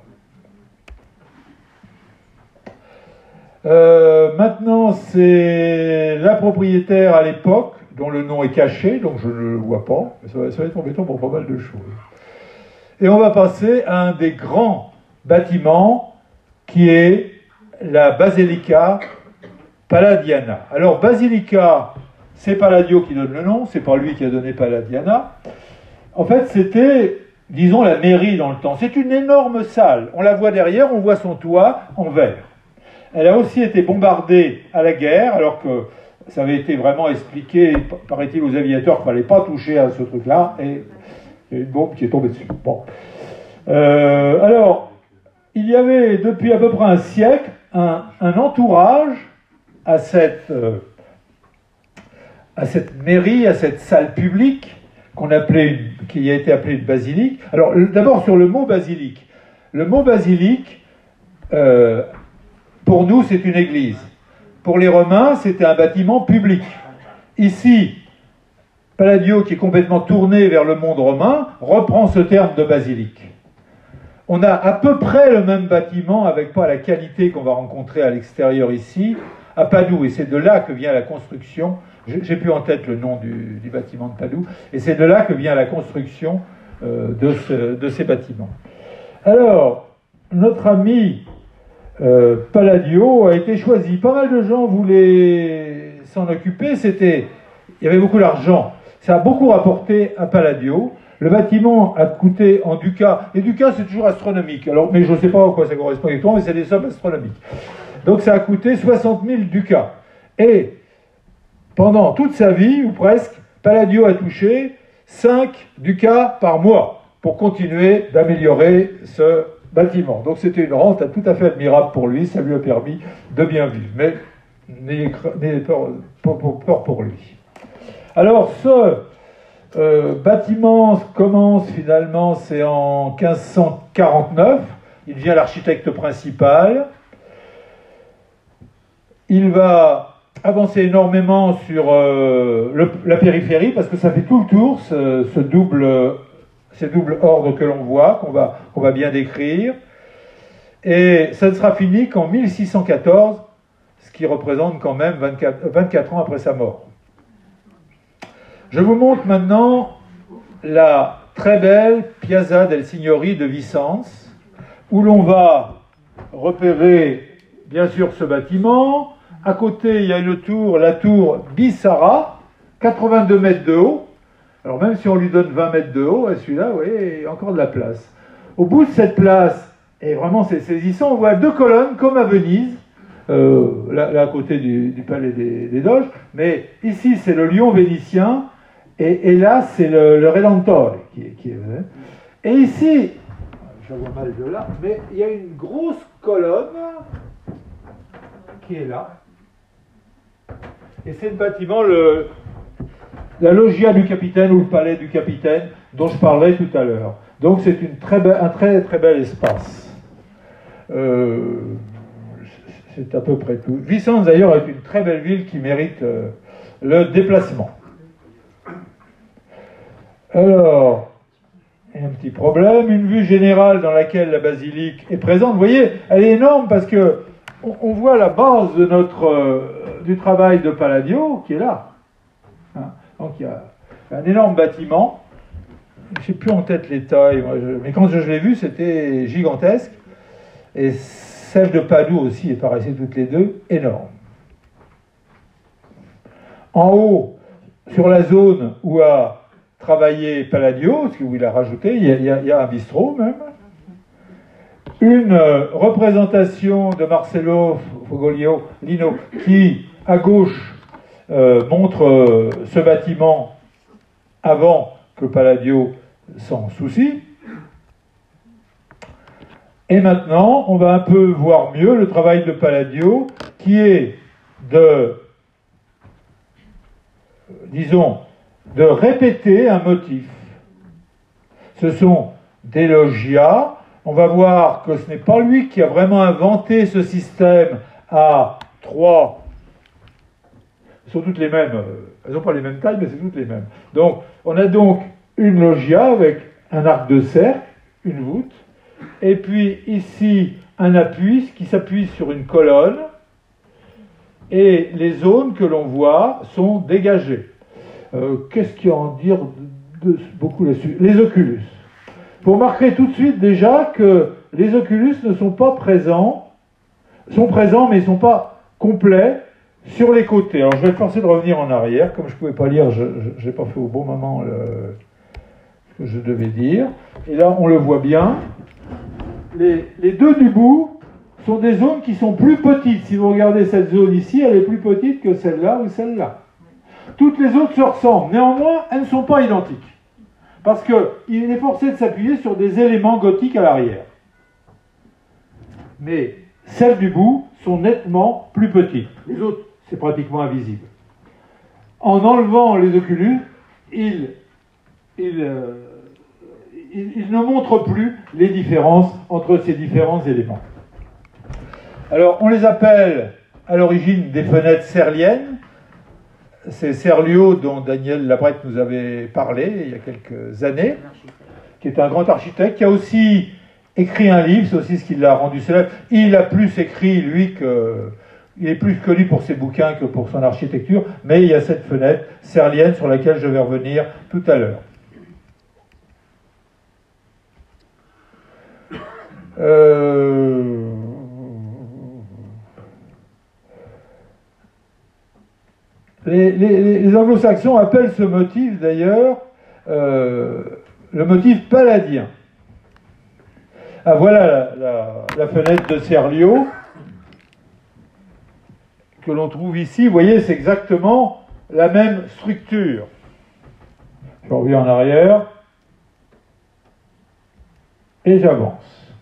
Euh, maintenant, c'est la propriétaire à l'époque, dont le nom est caché, donc je ne le vois pas. Ça va, ça va être embêtant pour pas mal de choses. Et on va passer à un des grands bâtiments, qui est la Basilica Palladiana. Alors, Basilica, c'est Palladio qui donne le nom, c'est pas lui qui a donné Palladiana. En fait, c'était, disons, la mairie dans le temps. C'est une énorme salle. On la voit derrière, on voit son toit en verre. Elle a aussi été bombardée à la guerre, alors que ça avait été vraiment expliqué, paraît-il, aux aviateurs qu'il ne fallait pas toucher à ce truc-là, et il y a une bombe qui est tombée dessus. Bon. Euh, alors, il y avait depuis à peu près un siècle un, un entourage à cette, euh, à cette mairie, à cette salle publique, qu'on appelait une, qui a été appelée une basilique. Alors, d'abord sur le mot basilique. Le mot basilique, euh, pour nous, c'est une église. Pour les Romains, c'était un bâtiment public. Ici, Palladio, qui est complètement tourné vers le monde romain, reprend ce terme de basilique. On a à peu près le même bâtiment, avec pas la qualité qu'on va rencontrer à l'extérieur ici, à Padoue. Et c'est de là que vient la construction. J'ai plus en tête le nom du, du bâtiment de Padoue, et c'est de là que vient la construction euh, de, ce, de ces bâtiments. Alors, notre ami euh, Palladio a été choisi. Pas mal de gens voulaient s'en occuper. C'était, il y avait beaucoup d'argent. Ça a beaucoup rapporté à Palladio. Le bâtiment a coûté en ducat, et ducat c'est toujours astronomique. Alors, mais je ne sais pas à quoi ça correspond exactement, mais c'est des sommes astronomiques. Donc ça a coûté soixante mille ducats. Et pendant toute sa vie, ou presque, Palladio a touché cinq ducats par mois pour continuer d'améliorer ce bâtiment. Donc c'était une rente tout à fait admirable pour lui, ça lui a permis de bien vivre. Mais n'ayez peur, peur pour lui. Alors ce euh, bâtiment commence finalement, c'est en quinze cent quarante-neuf, il devient l'architecte principal. Il va avancer énormément sur euh, le, la périphérie, parce que ça fait tout le tour, ce, ce double, ces doubles ordres que l'on voit, qu'on va, qu'on va bien décrire. Et ça ne sera fini qu'en mille six cent quatorze, ce qui représente quand même vingt-quatre, vingt-quatre ans après sa mort. Je vous montre maintenant la très belle Piazza del Signori de Vicence, où l'on va repérer, bien sûr, ce bâtiment. À côté, il y a une tour, la tour Bissara, quatre-vingt-deux mètres de haut. Alors même si on lui donne vingt mètres de haut, celui-là, vous voyez, il y a encore de la place. Au bout de cette place, et vraiment c'est saisissant, on voit deux colonnes comme à Venise, euh, là, là à côté du, du palais des, des Doges, mais ici c'est le lion vénitien, et, et là c'est le, le Redentore qui est, qui est. Et ici, je vois mal de là, mais il y a une grosse colonne qui est là. Et c'est le bâtiment, le, la loggia du capitaine ou le palais du capitaine dont je parlerai tout à l'heure. Donc c'est une très be- un très très bel espace. Euh, c'est à peu près tout. Vicence d'ailleurs est une très belle ville qui mérite euh, le déplacement. Alors, il y a un petit problème, une vue générale dans laquelle la basilique est présente. Vous voyez, elle est énorme parce que on, on voit la base de notre, euh, du travail de Palladio qui est là. Hein, donc il y a un énorme bâtiment. Je n'ai plus en tête les tailles, moi, je, mais quand je, je l'ai vu, c'était gigantesque. Et celle de Padoue aussi, elles paraissaient toutes les deux énormes. En haut, sur la zone où a travaillé Palladio, où il a rajouté, il y a, il y a, il y a un bistrot même, une euh, représentation de Marcello Foglio Lino qui, à gauche, euh, montre euh, ce bâtiment avant que Palladio s'en soucie. Et maintenant, on va un peu voir mieux le travail de Palladio, qui est de, disons, de répéter un motif. Ce sont des loggias. On va voir que ce n'est pas lui qui a vraiment inventé ce système à trois. Elles sont toutes les mêmes. Elles n'ont pas les mêmes tailles, mais c'est toutes les mêmes. Donc, on a donc une loggia avec un arc de cercle, une voûte, et puis ici un appui qui s'appuie sur une colonne, et les zones que l'on voit sont dégagées. Euh, qu'est-ce qu'il y a à en dire de, de, beaucoup là-dessus? Les oculus. Vous remarquerez tout de suite déjà que les oculus ne sont pas présents, sont présents mais ils ne sont pas complets sur les côtés. Alors je vais être forcé de revenir en arrière, comme je ne pouvais pas lire, je n'ai pas fait au bon moment le, ce que je devais dire. Et là on le voit bien. Les, les deux du bout sont des zones qui sont plus petites. Si vous regardez cette zone ici, elle est plus petite que celle-là ou celle-là. Toutes les autres se ressemblent. Néanmoins, elles ne sont pas identiques. Parce qu'il est forcé de s'appuyer sur des éléments gothiques à l'arrière. Mais celles du bout sont nettement plus petites. Les autres, c'est pratiquement invisible. En enlevant les oculus, il, il, euh, il, il ne montre plus les différences entre ces différents éléments. Alors, on les appelle à l'origine des fenêtres serliennes. C'est Serlio dont Daniel Labrette nous avait parlé il y a quelques années, qui est un grand architecte, qui a aussi écrit un livre, c'est aussi ce qui l'a rendu célèbre. Il a plus écrit, lui, que... Il est plus connu pour ses bouquins que pour son architecture, mais il y a cette fenêtre serlienne sur laquelle je vais revenir tout à l'heure. Euh... Les, les, les anglo-saxons appellent ce motif d'ailleurs euh, le motif palladien. Ah, voilà la, la, la fenêtre de Serlio que l'on trouve ici. Vous voyez, c'est exactement la même structure. Je reviens en arrière et j'avance.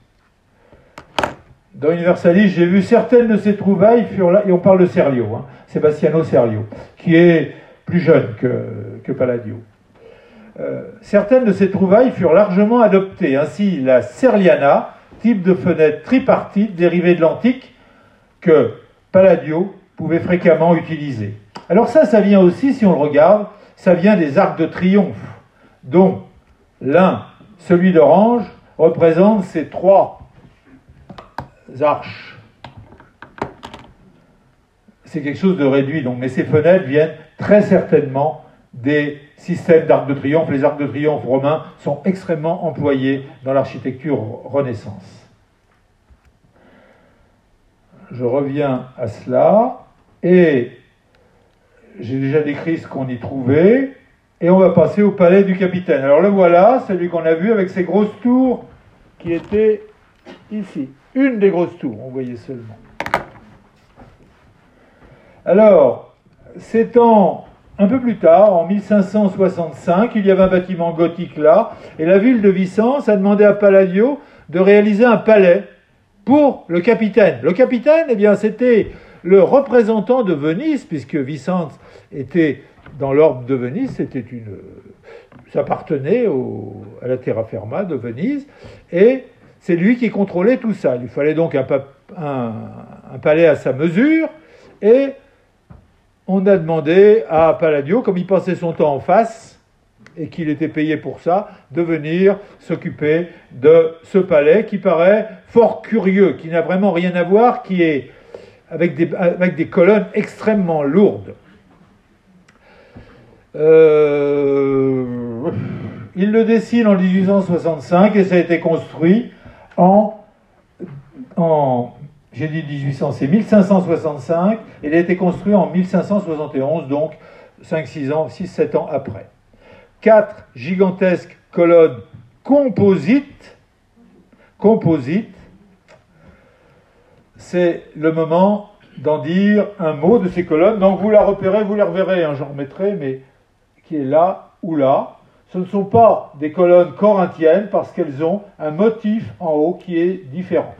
Dans Universalis, j'ai vu certaines de ces trouvailles furent là, et on parle de Serlio, hein, Sebastiano Serlio, qui est plus jeune que, que Palladio. Euh, certaines de ces trouvailles furent largement adoptées. Ainsi, la Serliana, type de fenêtre tripartite dérivée de l'antique, que Palladio pouvait fréquemment utiliser. Alors ça, ça vient aussi, si on le regarde, ça vient des arcs de triomphe, dont l'un, celui d'Orange, représente ces trois arches. C'est quelque chose de réduit, donc, mais ces fenêtres viennent très certainement des systèmes d'arcs de triomphe. Les arcs de triomphe romains sont extrêmement employés dans l'architecture Renaissance. Je reviens à cela, et j'ai déjà décrit ce qu'on y trouvait, et on va passer au palais du capitaine. Alors le voilà, celui qu'on a vu avec ses grosses tours qui étaient ici. Une des grosses tours, on voyait seulement. Alors, s'étant un peu plus tard, en mille cinq cent soixante-cinq, il y avait un bâtiment gothique là, et la ville de Vicence a demandé à Palladio de réaliser un palais pour le capitaine. Le capitaine, eh bien, c'était le représentant de Venise, puisque Vicence était dans l'ordre de Venise, c'était une, ça appartenait au, à la terraferma de Venise, et c'est lui qui contrôlait tout ça. Il lui fallait donc un, un, un palais à sa mesure, et on a demandé à Palladio, comme il passait son temps en face, et qu'il était payé pour ça, de venir s'occuper de ce palais qui paraît fort curieux, qui n'a vraiment rien à voir, qui est avec des, avec des colonnes extrêmement lourdes. Euh, il le dessine en dix-huit cent soixante-cinq et ça a été construit en, en j'ai dit dix-huit cents, c'est mille cinq cent soixante-cinq, et il a été construit en mille cinq cent soixante et onze, donc cinq six ans, six sept ans après. Quatre gigantesques colonnes composites, composites, c'est le moment d'en dire un mot de ces colonnes. Donc vous la repérez, vous la reverrez, hein, j'en remettrai, mais qui est là ou là. Ce ne sont pas des colonnes corinthiennes parce qu'elles ont un motif en haut qui est différent.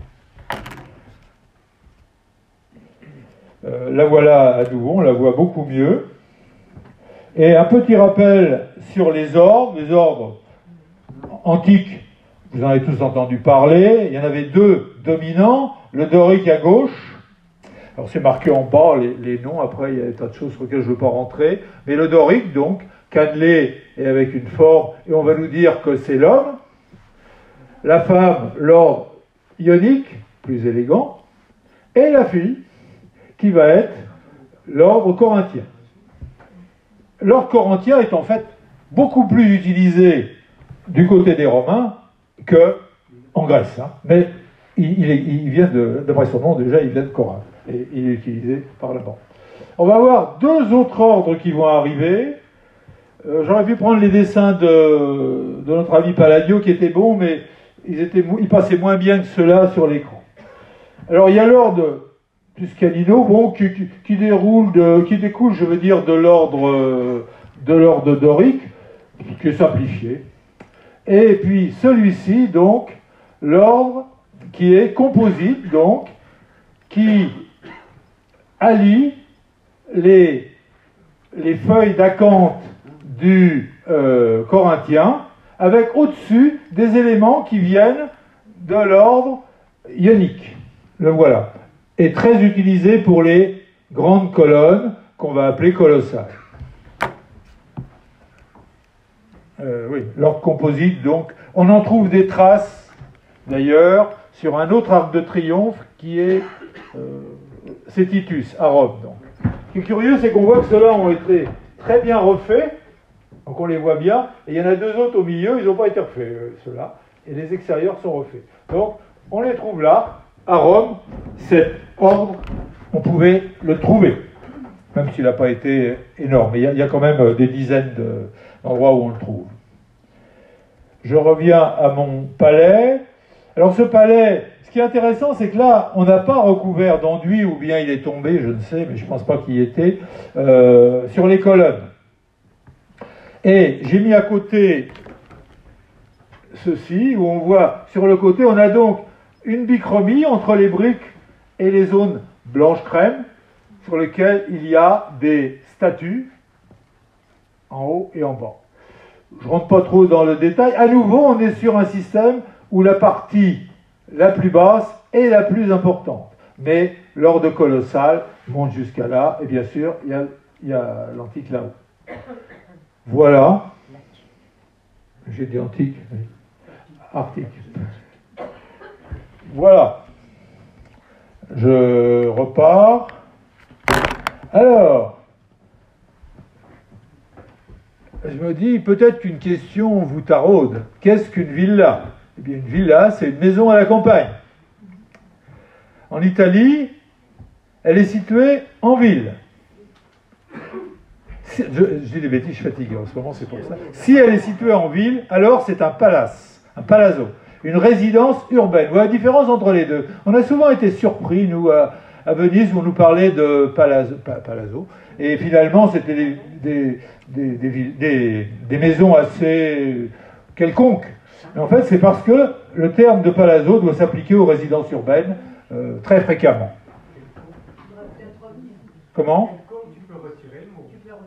Euh, la voilà à nouveau, on la voit beaucoup mieux. Et un petit rappel sur les ordres, les ordres antiques, vous en avez tous entendu parler, il y en avait deux dominants, le dorique à gauche, alors c'est marqué en bas les, les noms, après il y a des tas de choses sur lesquelles je ne veux pas rentrer, mais le dorique donc, cannelé et avec une forme, et on va nous dire que c'est l'homme, la femme, l'ordre ionique, plus élégant, et la fille, qui va être l'ordre corinthien. L'ordre corinthien est en fait beaucoup plus utilisé du côté des Romains qu'en Grèce. Hein. Mais il, il, il vient de, d'après son nom déjà, il vient de Corinthe. Et il est utilisé par là-bas. On va avoir deux autres ordres qui vont arriver. Euh, j'aurais pu prendre les dessins de, de notre ami Palladio qui étaient bons, mais ils, étaient, ils passaient moins bien que ceux-là sur l'écran. Alors il y a l'ordre Tuscanino, bon, qui, qui, qui déroule, de, qui découle, je veux dire, de l'ordre de l'ordre dorique, qui est simplifié. Et puis celui-ci, donc, l'ordre qui est composite, donc, qui allie les, les feuilles d'acanthe du euh, corinthien avec au-dessus des éléments qui viennent de l'ordre ionique. Le voilà. Est très utilisé pour les grandes colonnes qu'on va appeler colossales. Euh, oui, l'ordre composite, donc, on en trouve des traces, d'ailleurs, sur un autre arc de triomphe qui est, euh, c'est Titus, à Rome. Donc. Ce qui est curieux, c'est qu'on voit que ceux-là ont été très bien refaits, donc on les voit bien, et il y en a deux autres au milieu, ils n'ont pas été refaits, euh, ceux-là, et les extérieurs sont refaits. Donc, on les trouve là, à Rome, cet ordre, on pouvait le trouver, même s'il n'a pas été énorme. Mais il y, y a quand même des dizaines de, d'endroits où on le trouve. Je reviens à mon palais. Alors ce palais, ce qui est intéressant, c'est que là, on n'a pas recouvert d'enduit, ou bien il est tombé, je ne sais, mais je ne pense pas qu'il y était, euh, sur les colonnes. Et j'ai mis à côté ceci, où on voit sur le côté, on a donc une bichromie entre les briques et les zones blanche-crème, sur lesquelles il y a des statues en haut et en bas. Je ne rentre pas trop dans le détail. À nouveau, on est sur un système où la partie la plus basse est la plus importante. Mais l'ordre colossal monte jusqu'à là, et bien sûr, il y a, il y a l'antique là-haut. Voilà. J'ai dit antique, oui. Arctique. Voilà. Je repars. Alors, je me dis, peut-être qu'une question vous taraude. Qu'est-ce qu'une villa? Eh bien, une villa, c'est une maison à la campagne. En Italie, elle est située en ville. Si, je, je dis des bêtises, je suis fatigué en ce moment, c'est pour ça. Si elle est située en ville, alors c'est un palace, un palazzo. Une résidence urbaine. Vous voyez la différence entre les deux. On a souvent été surpris, nous, à, à Venise, où on nous parlait de palazzo, palazzo et finalement, c'était des, des, des, des, des, des maisons assez quelconques. Mais en fait, c'est parce que le terme de palazzo doit s'appliquer aux résidences urbaines euh, très fréquemment. Comment? Tu peux retirer le mot.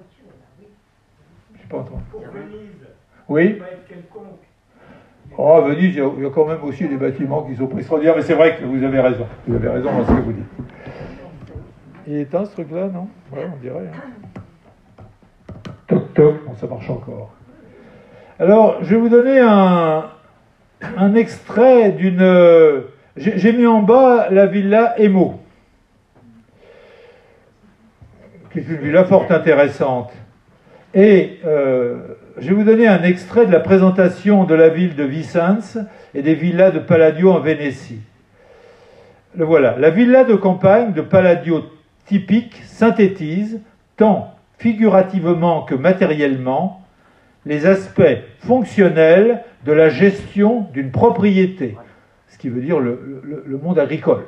Je sais pas entendu. Pour Venise, oui. pas être quelconque. Oh, à Venise, il y a quand même aussi des bâtiments qui sont extraordinaires, mais c'est vrai que vous avez raison. Vous avez raison dans ce que vous dites. Il est éteint, ce truc-là, non? Ouais, on dirait. Hein. Toc, toc. Bon, ça marche encore. Alors, je vais vous donner un, un extrait d'une... J'ai mis en bas la villa Emo, qui est une villa fort intéressante. Et euh, je vais vous donner un extrait de la présentation de la ville de Vicence et des villas de Palladio en Vénétie. Le voilà. La villa de campagne de Palladio typique synthétise, tant figurativement que matériellement, les aspects fonctionnels de la gestion d'une propriété, ce qui veut dire le, le, le monde agricole,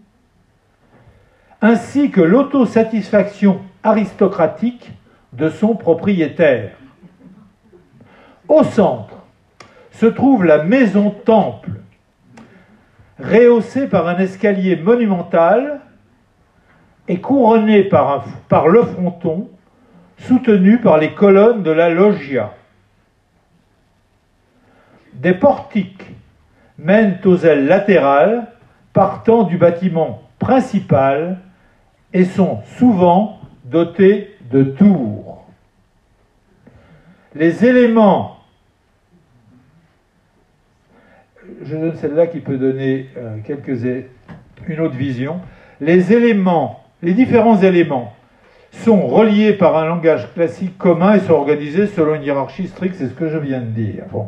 ainsi que l'autosatisfaction aristocratique de son propriétaire. Au centre se trouve la maison-temple, rehaussée par un escalier monumental et couronnée par, un, par le fronton, soutenu par les colonnes de la loggia. Des portiques mènent aux ailes latérales partant du bâtiment principal et sont souvent dotés de tours. Les éléments, je donne celle-là qui peut donner euh, quelques une autre vision, les éléments, les différents éléments sont reliés par un langage classique commun et sont organisés selon une hiérarchie stricte, c'est ce que je viens de dire. Bon.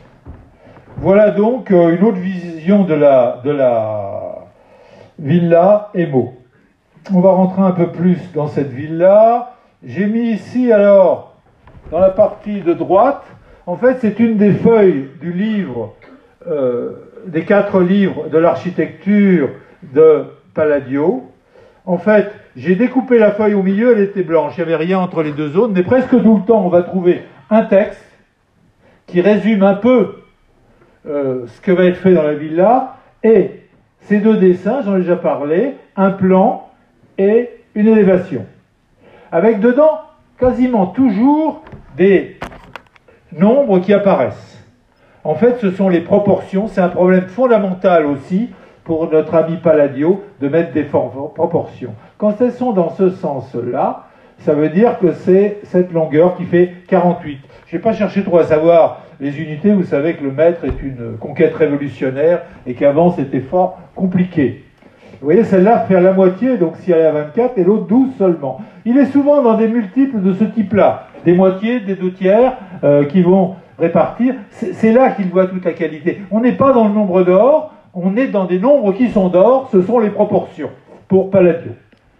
Voilà donc euh, une autre vision de la, de la villa Emo. On va rentrer un peu plus dans cette villa. J'ai mis ici, alors, dans la partie de droite, en fait, c'est une des feuilles du livre, euh, des quatre livres de l'architecture de Palladio. En fait, j'ai découpé la feuille au milieu, elle était blanche, il n'y avait rien entre les deux zones, mais presque tout le temps, on va trouver un texte qui résume un peu euh, ce que va être fait dans la villa, et ces deux dessins, j'en ai déjà parlé, un plan et une élévation. Avec dedans, quasiment toujours des nombres qui apparaissent. En fait, ce sont les proportions, c'est un problème fondamental aussi pour notre ami Palladio de mettre des proportions. Quand elles sont dans ce sens-là, ça veut dire que c'est cette longueur qui fait quarante-huit. Je n'ai pas cherché trop à savoir les unités, vous savez que le mètre est une conquête révolutionnaire et qu'avant c'était fort compliqué. Vous voyez, celle-là fait la moitié, donc si elle est à vingt-quatre, et l'autre douze seulement. Il est souvent dans des multiples de ce type-là, des moitiés, des deux tiers, euh, qui vont répartir. C'est là qu'il voit toute la qualité. On n'est pas dans le nombre d'or, on est dans des nombres qui sont d'or, ce sont les proportions, pour Palladio.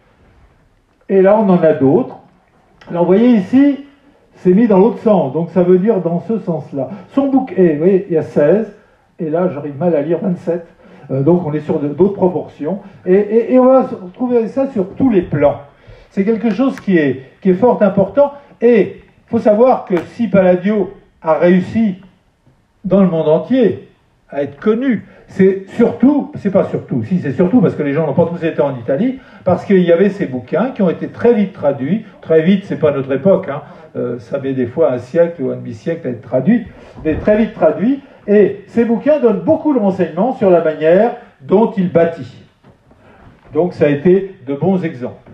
Et là, on en a d'autres. Alors, vous voyez ici, c'est mis dans l'autre sens, donc ça veut dire dans ce sens-là. Son bouquet, vous voyez, il y a seize, et là, j'arrive mal à lire vingt-sept. Euh, donc on est sur d'autres proportions, et, et, et on va retrouver ça sur tous les plans. C'est quelque chose qui est, qui est fort important, et il faut savoir que si Palladio a réussi dans le monde entier à être connu, c'est surtout, c'est pas surtout, si c'est surtout parce que les gens n'ont pas tous été en Italie, parce qu'il y avait ces bouquins qui ont été très vite traduits, très vite, c'est pas notre époque, hein, euh, ça met des fois un siècle ou un demi-siècle à être traduit, mais très vite traduits. Et ces bouquins donnent beaucoup de renseignements sur la manière dont il bâtit. Donc ça a été de bons exemples.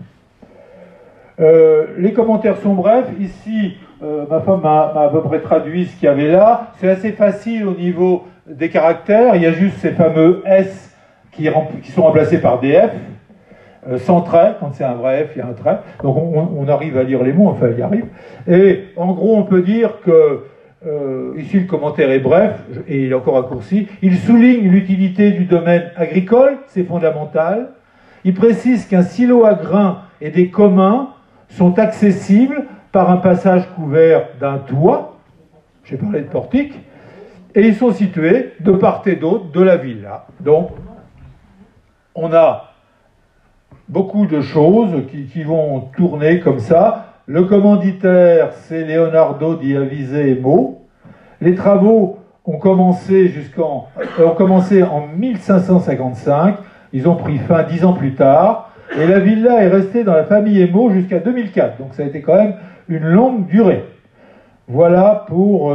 Euh, les commentaires sont brefs. Ici, euh, ma femme m'a à peu près traduit ce qu'il y avait là. C'est assez facile au niveau des caractères. Il y a juste ces fameux S qui, qui sont remplacés par des F, euh, sans trait. Quand c'est un vrai F, il y a un trait. Donc on, on arrive à lire les mots, enfin il y arrive. Et en gros, on peut dire que Euh, ici, le commentaire est bref, et il est encore raccourci. Il souligne l'utilité du domaine agricole, c'est fondamental. Il précise qu'un silo à grains et des communs sont accessibles par un passage couvert d'un toit, j'ai parlé de portique, et ils sont situés de part et d'autre de la villa. Donc, on a beaucoup de choses qui, qui vont tourner comme ça. Le commanditaire, c'est Leonardo di Avise-Emo. Les travaux ont commencé, jusqu'en, euh, ont commencé en mille cinq cent cinquante-cinq. Ils ont pris fin dix ans plus tard. Et la villa est restée dans la famille Emo jusqu'à deux mille quatre. Donc ça a été quand même une longue durée. Voilà pour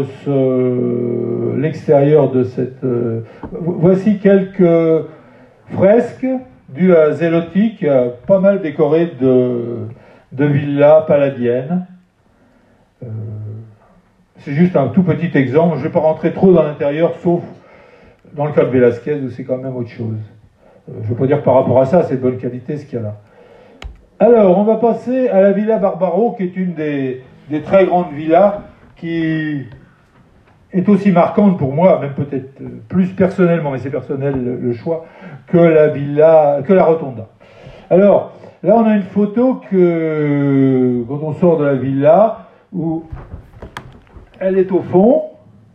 ce, l'extérieur de cette... Euh, voici quelques fresques dues à Zelotti, qui a pas mal décoré de... de villas palladiennes. Euh, c'est juste un tout petit exemple. Je ne vais pas rentrer trop dans l'intérieur, sauf dans le cas de Velázquez, où c'est quand même autre chose. Euh, je ne veux pas dire que par rapport à ça, c'est de bonne qualité ce qu'il y a là. Alors, on va passer à la Villa Barbaro, qui est une des, des très grandes villas, qui est aussi marquante pour moi, même peut-être plus personnellement, mais c'est personnel le, le choix, que la Villa, que la Rotonda. Alors, là, on a une photo que, quand on sort de la villa, où elle est au fond.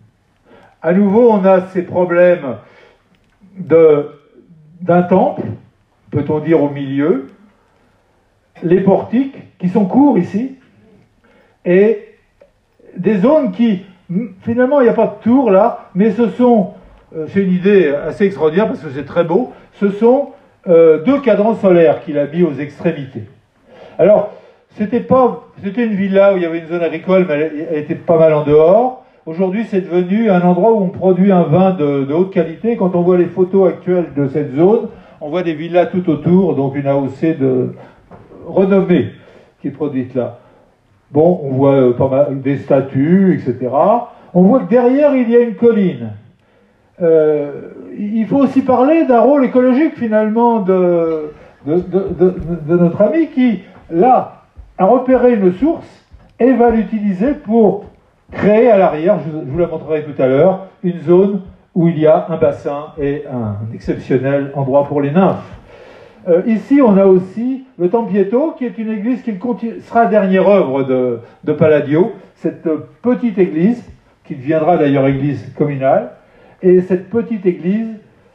À nouveau, on a ces problèmes de, d'un temple, peut-on dire au milieu, les portiques, qui sont courts ici, et des zones qui, finalement, il n'y a pas de tour là, mais ce sont, c'est une idée assez extraordinaire, parce que c'est très beau, ce sont Euh, deux cadrans solaires qu'il a mis aux extrémités. Alors, c'était pas, c'était une villa où il y avait une zone agricole, mais elle, elle était pas mal en dehors. Aujourd'hui, c'est devenu un endroit où on produit un vin de, de haute qualité. Quand on voit les photos actuelles de cette zone, on voit des villas tout autour, donc une A O C de renommée qui est produite là. Bon, on voit euh, pas mal des statues, et cetera. On voit que derrière, il y a une colline. Euh, il faut aussi parler d'un rôle écologique finalement de, de, de, de, de notre ami qui, là, a repéré une source et va l'utiliser pour créer à l'arrière, je, je vous la montrerai tout à l'heure, une zone où il y a un bassin et un exceptionnel endroit pour les nymphes. Euh, ici, on a aussi le Tempietto, qui est une église qui sera la dernière œuvre de, de Palladio, cette petite église, qui deviendra d'ailleurs église communale, et cette petite église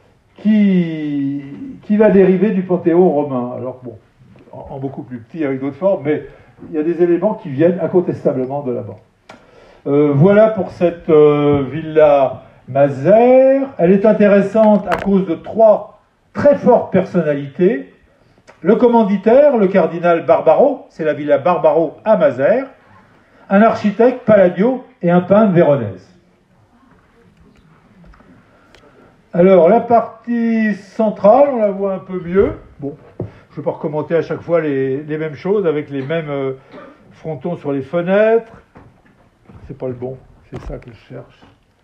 qui, qui va dériver du Panthéon romain. Alors bon, en, en beaucoup plus petit avec d'autres formes, mais il y a des éléments qui viennent incontestablement de là-bas. Euh, voilà pour cette euh, Villa Mazères. Elle est intéressante à cause de trois très fortes personnalités. Le commanditaire, le cardinal Barbaro, c'est la Villa Barbaro à Mazères, un architecte, Palladio, et un peintre, Véronèse. Alors, la partie centrale, on la voit un peu mieux. Bon, je ne vais pas recommander à chaque fois les, les mêmes choses, avec les mêmes euh, frontons sur les fenêtres. C'est pas le bon, c'est ça que je cherche.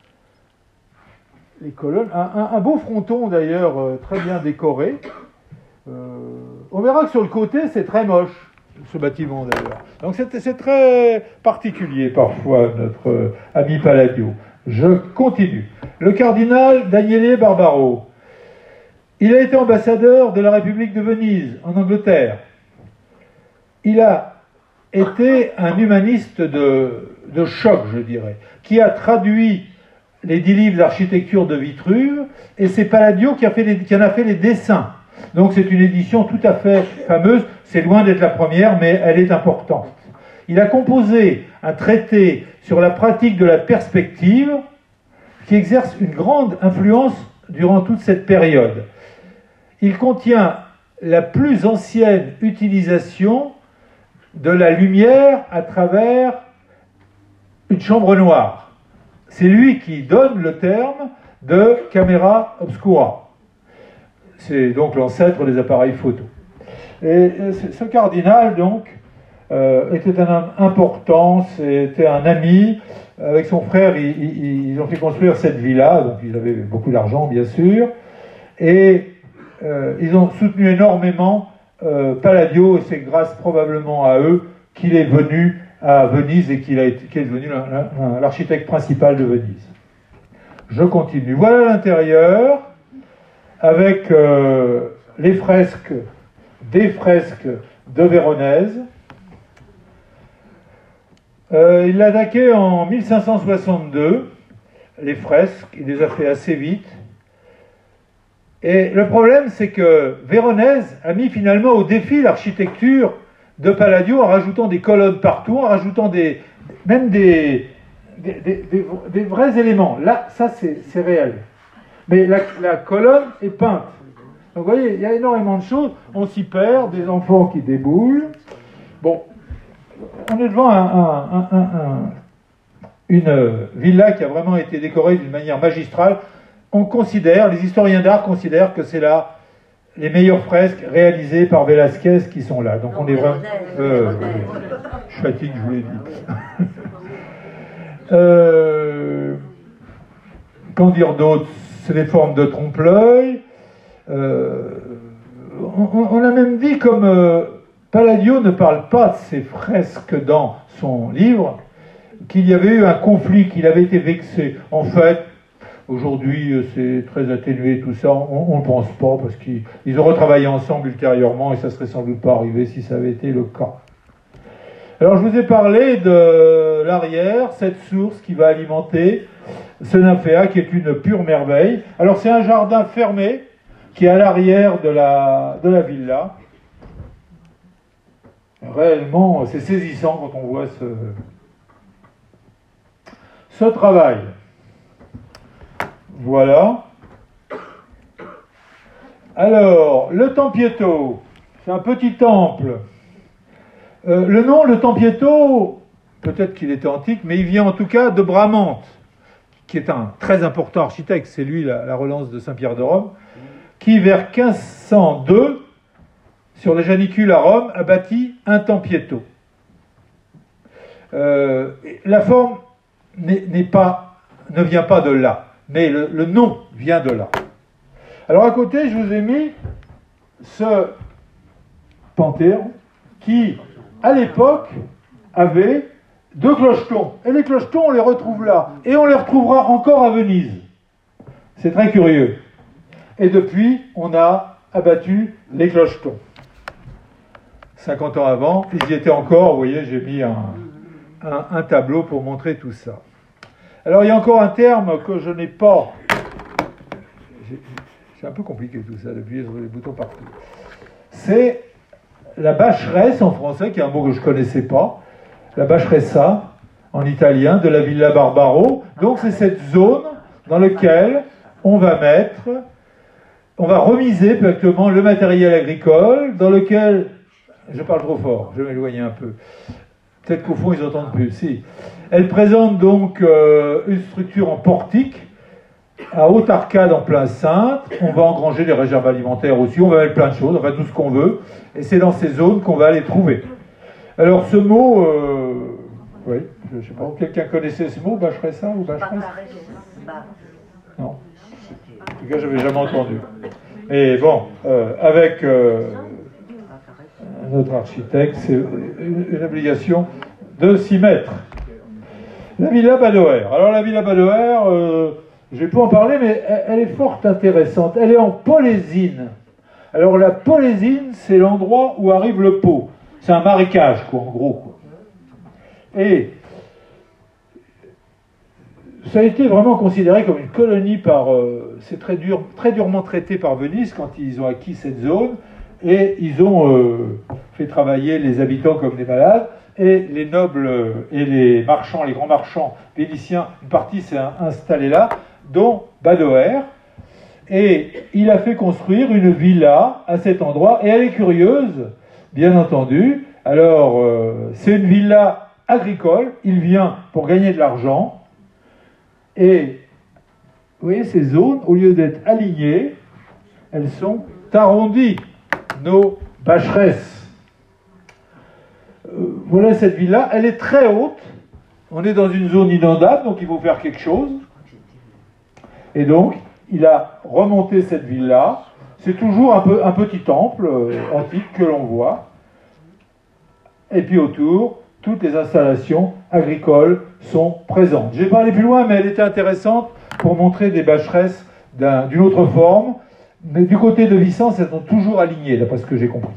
Les colonnes. Un, un, un beau fronton, d'ailleurs, euh, très bien décoré. Euh, on verra que sur le côté, c'est très moche, ce bâtiment, d'ailleurs. Donc, c'est, c'est très particulier, parfois, notre euh, ami Palladio. Je continue. Le cardinal Daniele Barbaro. Il a été ambassadeur de la République de Venise, en Angleterre. Il a été un humaniste de, de choc, je dirais, qui a traduit les dix livres d'architecture de Vitruve, et c'est Palladio qui, a fait les, qui en a fait les dessins. Donc c'est une édition tout à fait fameuse, c'est loin d'être la première, mais elle est importante. Il a composé un traité sur la pratique de la perspective qui exerce une grande influence durant toute cette période. Il contient la plus ancienne utilisation de la lumière à travers une chambre noire. C'est lui qui donne le terme de caméra obscura. C'est donc l'ancêtre des appareils photo. Et ce cardinal, donc, euh, était un homme important, c'était un ami. Avec son frère, ils, ils, ils ont fait construire cette villa, donc ils avaient beaucoup d'argent, bien sûr, et euh, ils ont soutenu énormément euh, Palladio, et c'est grâce probablement à eux qu'il est venu à Venise et qu'il a été, qu'il est devenu l'architecte principal de Venise. Je continue. Voilà l'intérieur, avec euh, les fresques, des fresques de Véronèse. Euh, il l'a attaqué en mille cinq cent soixante-deux, les fresques, il les a fait assez vite. Et le problème, c'est que Véronèse a mis finalement au défi l'architecture de Palladio en rajoutant des colonnes partout, en rajoutant des, même des, des, des, des, des vrais éléments. Là, ça, c'est, c'est réel. Mais la, la colonne est peinte. Donc, vous voyez, il y a énormément de choses. On s'y perd, des enfants qui déboulent. Bon. On est devant un, un, un, un, une villa qui a vraiment été décorée d'une manière magistrale. On considère, les historiens d'art considèrent que c'est là les meilleures fresques réalisées par Velázquez qui sont là. Donc on est vraiment... Euh, je fatigue, je vous l'ai dit. Euh, qu'en dire d'autre? C'est des formes de trompe-l'œil. Euh, on, on a même dit, comme euh, Palladio ne parle pas de ses fresques dans son livre, qu'il y avait eu un conflit, qu'il avait été vexé. En fait, aujourd'hui, c'est très atténué tout ça, on ne pense pas, parce qu'ils ils ont retravaillé ensemble ultérieurement, et ça ne serait sans doute pas arrivé si ça avait été le cas. Alors, je vous ai parlé de l'arrière, cette source qui va alimenter ce nymphéa, qui est une pure merveille. Alors, c'est un jardin fermé, qui est à l'arrière de la, de la villa. Réellement, c'est saisissant quand on voit ce, ce travail. Voilà. Alors, le Tempietto, c'est un petit temple. Euh, le nom, le Tempietto, peut-être qu'il était antique, mais il vient en tout cas de Bramante, qui est un très important architecte, c'est lui la, la relance de Saint-Pierre de Rome, qui vers quinze cent deux, sur les Janicules à Rome, a bâti un Tempietto. Euh, la forme n'est, n'est pas, ne vient pas de là, mais le, le nom vient de là. Alors à côté, je vous ai mis ce panthéon qui, à l'époque, avait deux clochetons. Et les clochetons, on les retrouve là. Et on les retrouvera encore à Venise. C'est très curieux. Et depuis, on a abattu les clochetons. cinquante ans avant, ils y étaient encore. Vous voyez, j'ai mis un, un, un tableau pour montrer tout ça. Alors, il y a encore un terme que je n'ai pas. C'est un peu compliqué tout ça, d'appuyer sur les boutons partout. C'est la bâcheresse en français, qui est un mot que je ne connaissais pas. La bâcheressa, en italien, de la Villa Barbaro. Donc, c'est cette zone dans laquelle on va mettre, on va remiser exactement le matériel agricole, dans lequel, je parle trop fort, je vais m'éloigner un peu. Peut-être qu'au fond, ils n'entendent plus. Si. Elle présente donc euh, une structure en portique, à haute arcade en plein cintre. On va engranger des réserves alimentaires aussi, on va mettre plein de choses, enfin tout ce qu'on veut. Et c'est dans ces zones qu'on va les trouver. Alors ce mot, euh, oui, je ne sais pas, quelqu'un connaissait ce mot, bâcheressa ou bâcheresse? Non. En tout cas, je n'avais jamais entendu. Et bon, euh, avec euh, notre architecte, c'est une, une obligation de s'y mettre. La Villa Badoer. Alors la Villa Badoer, euh, je ne vais pas en parler, mais elle, elle est fort intéressante. Elle est en Polésine. Alors la Polésine, c'est l'endroit où arrive le Pô. C'est un marécage, quoi, en gros. Quoi. Et ça a été vraiment considéré comme une colonie par... Euh, c'est très, dur, très durement traité par Venise quand ils ont acquis cette zone. Et ils ont euh, fait travailler les habitants comme des malades. Et les nobles et les marchands, les grands marchands vénitiens, une partie s'est installée là, dont Badoer. Et il a fait construire une villa à cet endroit. Et elle est curieuse, bien entendu. Alors, euh, c'est une villa agricole. Il vient pour gagner de l'argent. Et, vous voyez, ces zones, au lieu d'être alignées, elles sont arrondies. Nos bâcheresses. Euh, voilà cette villa. Elle est très haute. On est dans une zone inondable, donc il faut faire quelque chose. Et donc, il a remonté cette villa. C'est toujours un, peu, un petit temple euh, antique que l'on voit. Et puis autour, toutes les installations agricoles sont présentes. Je ne vais pas aller plus loin, mais elle était intéressante pour montrer des bâcheresses d'un, d'une autre forme. Mais du côté de Vicence, elles sont toujours alignées, d'après ce que j'ai compris.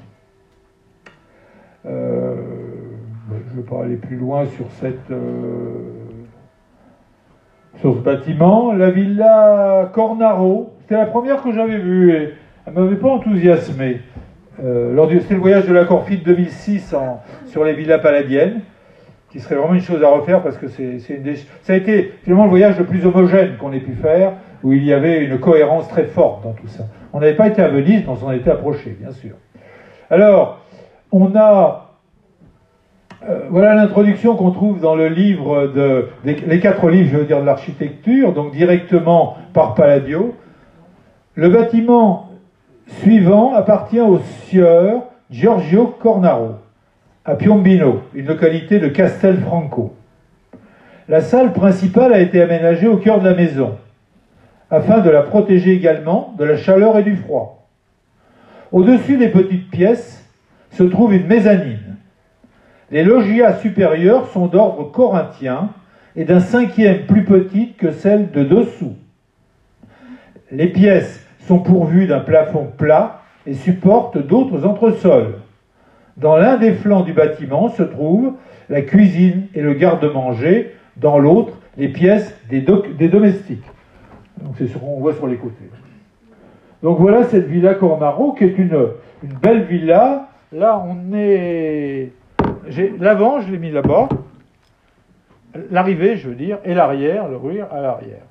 Euh, je ne vais pas aller plus loin sur, cette, euh, sur ce bâtiment. La Villa Cornaro, c'était la première que j'avais vue et elle ne m'avait pas enthousiasmé. Euh, lors du, c'était le voyage de la Corfide deux mille six en, sur les villas palladiennes, qui serait vraiment une chose à refaire parce que c'est, c'est une des, ça a été finalement le voyage le plus homogène qu'on ait pu faire, où il y avait une cohérence très forte dans tout ça. On n'avait pas été à Venise, mais on s'en était approché, bien sûr. Alors, on a... Euh, voilà l'introduction qu'on trouve dans le livre, de, des, les quatre livres, je veux dire, de l'architecture, donc directement par Palladio. Le bâtiment suivant appartient au sieur Giorgio Cornaro, à Piombino, une localité de Castelfranco. La salle principale a été aménagée au cœur de la maison, afin de la protéger également de la chaleur et du froid. Au-dessus des petites pièces se trouve une mezzanine. Les loggias supérieures sont d'ordre corinthien et d'un cinquième plus petite que celle de dessous. Les pièces sont pourvues d'un plafond plat et supportent d'autres entresols. Dans l'un des flancs du bâtiment se trouvent la cuisine et le garde-manger, dans l'autre, les pièces des, do des domestiques. Donc c'est ce qu'on voit sur les côtés. Donc voilà cette villa Cornaro qui est une, une belle villa. Là, on est... L'avant, je l'ai mis là-bas. L'arrivée, je veux dire, et l'arrière, le rue à l'arrière.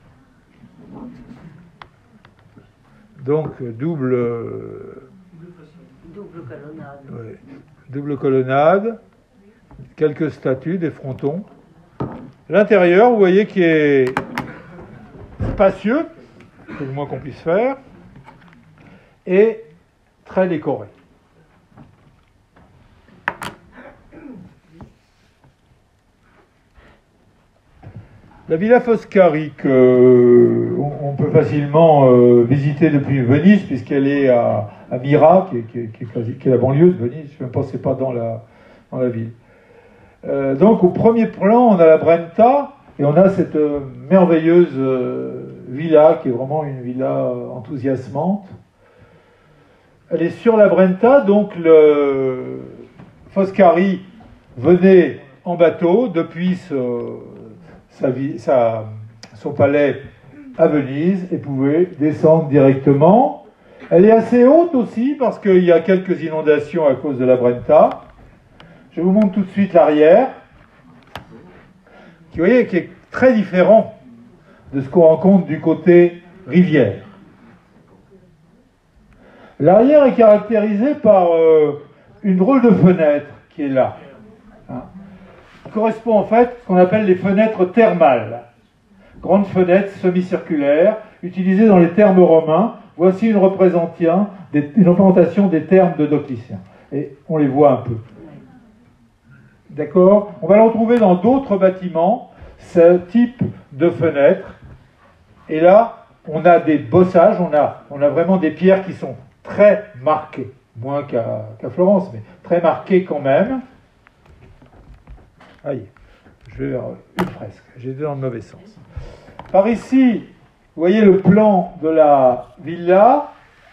Donc, double... Double colonnade. Ouais, double colonnade, quelques statues, des frontons. L'intérieur, vous voyez, qui est spacieux, c'est le moins qu'on puisse faire, et très décoré. La Villa Foscari, qu'on peut facilement euh, visiter depuis Venise, puisqu'elle est à, à Mira, qui est, qui, est, qui, est quasi, qui est la banlieue de Venise, je ne sais même pas, c'est pas dans la, dans la ville. Euh, donc au premier plan, on a la Brenta, et on a cette euh, merveilleuse euh, villa, qui est vraiment une villa enthousiasmante. Elle est sur la Brenta, donc le Foscari venait en bateau depuis ce, sa vie, sa, son palais à Venise et pouvait descendre directement. Elle est assez haute aussi parce qu'il y a quelques inondations à cause de la Brenta. Je vous montre tout de suite l'arrière, qui, vous voyez, qui est très différent de ce qu'on rencontre du côté rivière. L'arrière est caractérisé par euh, une drôle de fenêtre qui est là. Hein, qui correspond en fait à ce qu'on appelle les fenêtres thermales. Grandes fenêtres semi-circulaires, utilisées dans les thermes romains. Voici une représentation des, une représentation des thermes de Dioclétien. Et on les voit un peu. D'accord ? On va le retrouver dans d'autres bâtiments, ce type de fenêtre. Et là, on a des bossages, on a, on a vraiment des pierres qui sont très marquées. Moins qu'à qu'à Florence, mais très marquées quand même. Aïe, je vais vers une fresque. J'étais dans le mauvais sens. Par ici, vous voyez le plan de la villa.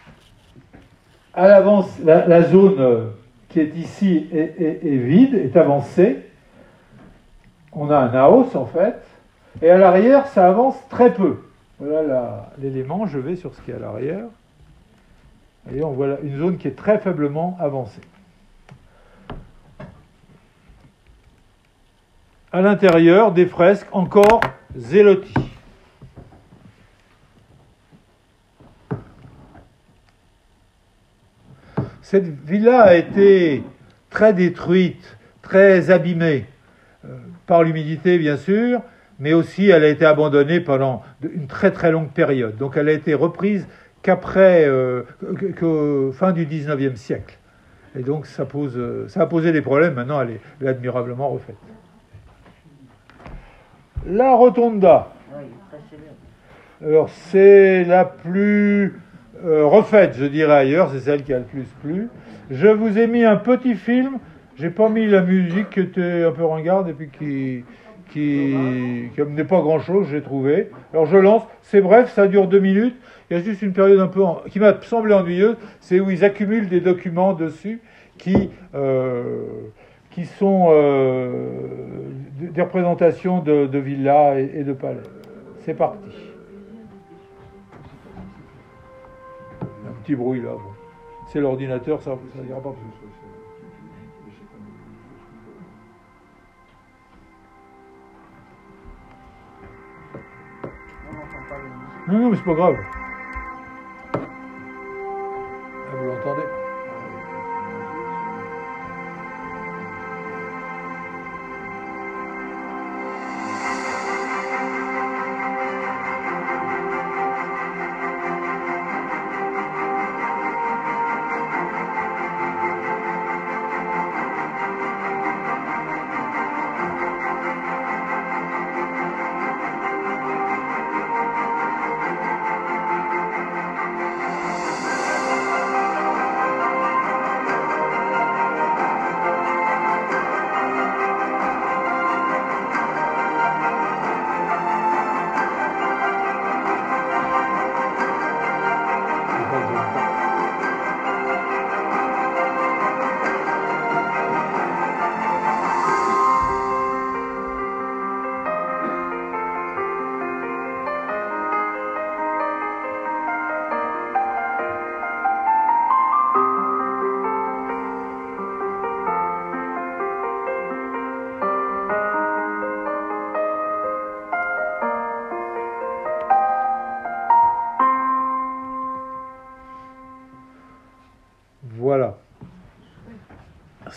À l'avance, la, la zone qui est ici est, est, est vide, est avancée. On a un naos en fait. Et à l'arrière, ça avance très peu. Voilà l'élément, je vais sur ce qui est à l'arrière. Et on voit là une zone qui est très faiblement avancée. À l'intérieur, des fresques encore zéloties. Cette villa a été très détruite, très abîmée, euh, par l'humidité bien sûr, mais aussi elle a été abandonnée pendant une très très longue période. Donc elle a été reprise qu'après, euh, qu'au fin du dix-neuvième siècle. Et donc ça, pose, ça a posé des problèmes, maintenant elle est, elle est admirablement refaite. La Rotonda. Alors c'est la plus euh, refaite, je dirais ailleurs, c'est celle qui a le plus plu. Je vous ai mis un petit film, j'ai pas mis la musique qui était un peu ringarde et puis qui... qui n'amenait pas grand-chose, j'ai trouvé. Alors je lance, c'est bref, ça dure deux minutes. Il y a juste une période un peu en, qui m'a semblé ennuyeuse, c'est où ils accumulent des documents dessus qui, euh, qui sont euh, des représentations de, de villas et, et de palais. C'est parti. Un petit bruit là, bon. C'est l'ordinateur, ça ne dira pas plus. Non, non, mais c'est pas grave. Ah, vous l'entendez ?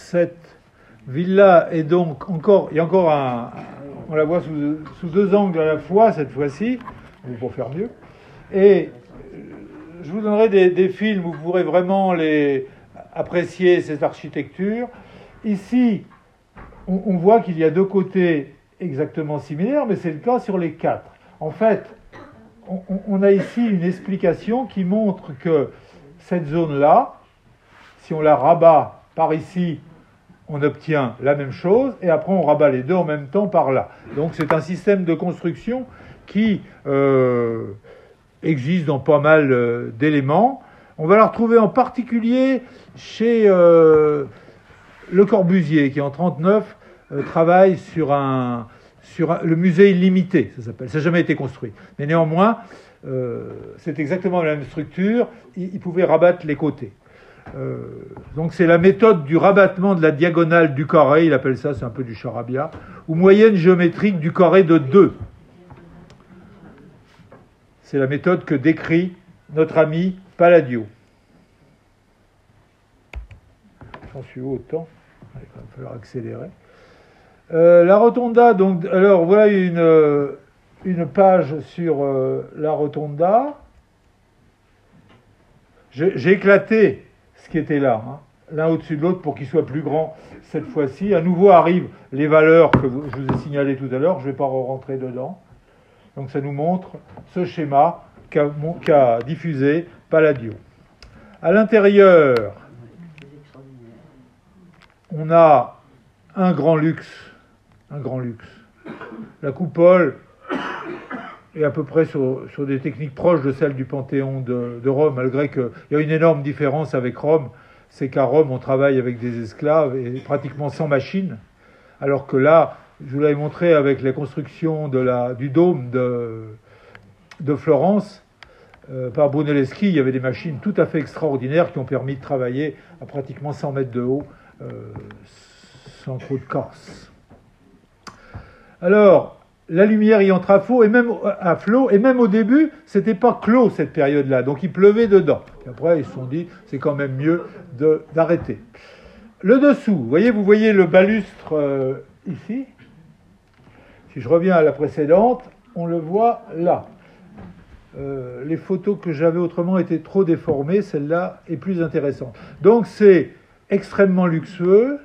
cette villa est donc encore, il y a encore un, on la voit sous, sous deux angles à la fois cette fois-ci, pour faire mieux. Et je vous donnerai des, des films où vous pourrez vraiment les apprécier cette architecture. Ici, on, on voit qu'il y a deux côtés exactement similaires, mais c'est le cas sur les quatre. En fait, on, on a ici une explication qui montre que cette zone-là, si on la rabat par ici, on obtient la même chose, et après on rabat les deux en même temps par là. Donc c'est un système de construction qui euh, existe dans pas mal euh, d'éléments. On va la retrouver en particulier chez euh, Le Corbusier, qui en trente-neuf euh, travaille sur, un, sur un, le musée illimité, ça s'appelle. Ça n'a jamais été construit. Mais néanmoins, euh, c'est exactement la même structure. Il, il pouvait rabattre les côtés. Euh, donc c'est la méthode du rabattement de la diagonale du carré, il appelle ça, c'est un peu du charabia, ou moyenne géométrique du carré de deux. C'est la méthode que décrit notre ami Palladio. J'en suis où autant ? Il va falloir accélérer. Euh, la rotonda, donc, alors voilà une, une page sur euh, la rotonda. J'ai, j'ai éclaté ce qui était là, hein, l'un au-dessus de l'autre pour qu'il soit plus grand cette fois-ci. À nouveau arrivent les valeurs que je vous ai signalées tout à l'heure, je ne vais pas rentrer dedans. Donc ça nous montre ce schéma qu'a, qu'a diffusé Palladio. À l'intérieur, on a un grand luxe, un grand luxe. La coupole est à peu près sur, sur des techniques proches de celles du Panthéon de, de Rome, malgré qu'il y a une énorme différence avec Rome, c'est qu'à Rome, on travaille avec des esclaves et pratiquement sans machine, alors que là, je vous l'avais montré avec la construction de la, du dôme de, de Florence, euh, par Brunelleschi, il y avait des machines tout à fait extraordinaires qui ont permis de travailler à pratiquement cent mètres de haut, euh, sans trop de casse. Alors, la lumière y entre à flot, et même à flot, et même au début, c'était pas clos cette période-là, donc il pleuvait dedans. Et après, ils se sont dit, c'est quand même mieux de, d'arrêter. Le dessous, vous voyez, vous voyez le balustre euh, ici. Si je reviens à la précédente, on le voit là. Euh, les photos que j'avais autrement étaient trop déformées, celle-là est plus intéressante. Donc c'est extrêmement luxueux.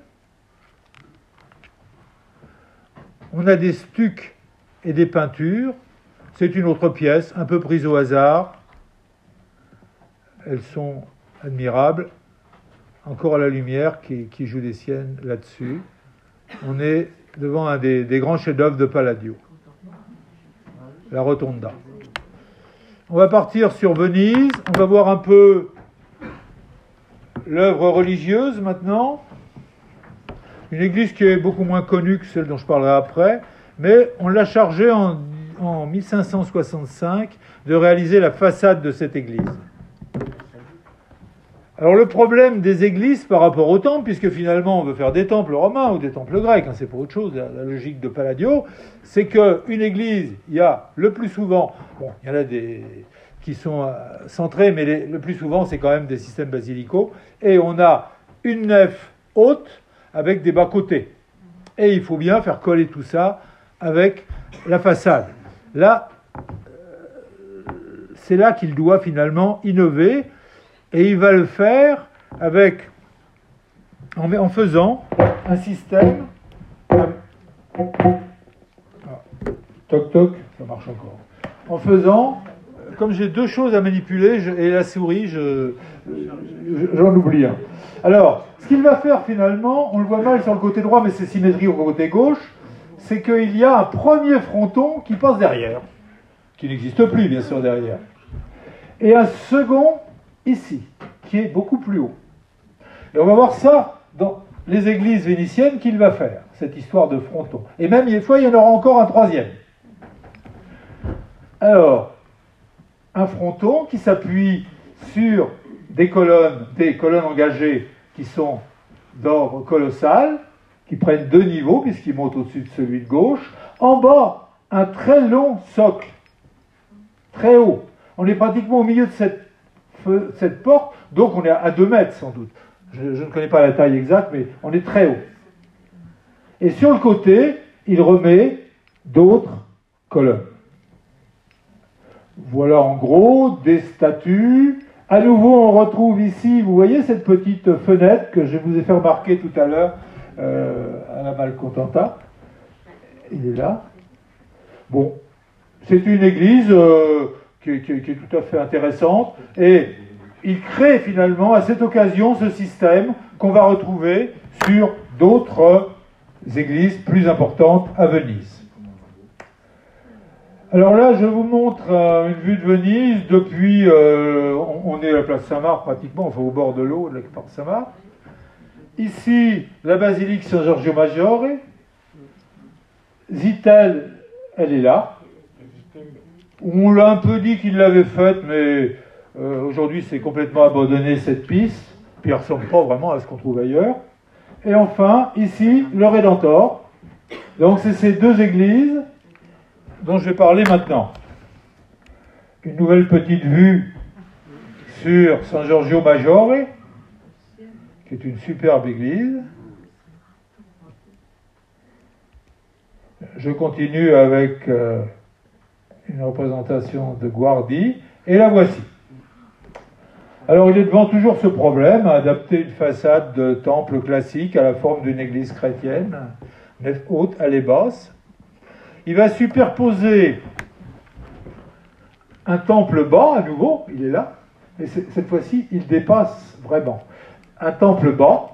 On a des stucs et des peintures. C'est une autre pièce, un peu prise au hasard. Elles sont admirables. Encore à la lumière qui, qui joue des siennes là-dessus. On est devant un des, des grands chefs-d'œuvre de Palladio. La Rotonda. On va partir sur Venise. On va voir un peu l'œuvre religieuse maintenant. Une église qui est beaucoup moins connue que celle dont je parlerai après, mais on l'a chargé en, en mille cinq cent soixante-cinq de réaliser la façade de cette église. Alors le problème des églises par rapport aux temples, puisque finalement on veut faire des temples romains ou des temples grecs, hein, c'est pas autre chose, la, la logique de Palladio, c'est qu'une église, il y a le plus souvent, bon, il y en a des qui sont euh, centrés, mais les, le plus souvent c'est quand même des systèmes basilicaux, et on a une nef haute avec des bas-côtés. Et il faut bien faire coller tout ça avec la façade. Là, euh, c'est là qu'il doit finalement innover, et il va le faire avec, en, en faisant un système... Ah, toc toc, ça marche encore. En faisant, comme j'ai deux choses à manipuler, je, et la souris, je, je, j'en oublie un. Alors, ce qu'il va faire finalement, on le voit mal sur le côté droit, mais c'est symétrique au côté gauche, c'est qu'il y a un premier fronton qui passe derrière, qui n'existe plus bien sûr derrière, et un second ici, qui est beaucoup plus haut. Et on va voir ça dans les églises vénitiennes qu'il va faire, cette histoire de fronton. Et même, des fois, il y en aura encore un troisième. Alors, un fronton qui s'appuie sur des colonnes, des colonnes engagées qui sont d'ordre colossal, qui prennent deux niveaux, puisqu'ils montent au-dessus de celui de gauche. En bas, un très long socle, très haut. On est pratiquement au milieu de cette, cette porte, donc on est à deux mètres sans doute. Je, je ne connais pas la taille exacte, mais on est très haut. Et sur le côté, il remet d'autres colonnes. Voilà en gros des statues. À nouveau, on retrouve ici, vous voyez cette petite fenêtre que je vous ai fait remarquer tout à l'heure euh, à la Malcontenta. Il est là. Bon, c'est une église euh, qui, qui, qui est tout à fait intéressante. Et il crée finalement à cette occasion ce système qu'on va retrouver sur d'autres églises plus importantes à Venise. Alors là, je vous montre euh, une vue de Venise depuis, euh, on, on est à la place Saint-Marc pratiquement, enfin au bord de l'eau de la place Saint-Marc. Ici, la basilique San Giorgio Maggiore. Zitel, elle est là. On l'a un peu dit qu'il l'avait faite, mais euh, aujourd'hui c'est complètement abandonné cette piste, puis elle ne ressemble pas vraiment à ce qu'on trouve ailleurs. Et enfin, ici, le Rédemptor. Donc c'est ces deux églises dont je vais parler maintenant. Une nouvelle petite vue sur San Giorgio Maggiore, qui est une superbe église. Je continue avec euh, une représentation de Guardi, et la voici. Alors il est devant toujours ce problème, adapter une façade de temple classique à la forme d'une église chrétienne, nef haute, allée basse. Il va superposer un temple bas, à nouveau, il est là, et cette fois-ci, il dépasse vraiment. Un temple bas,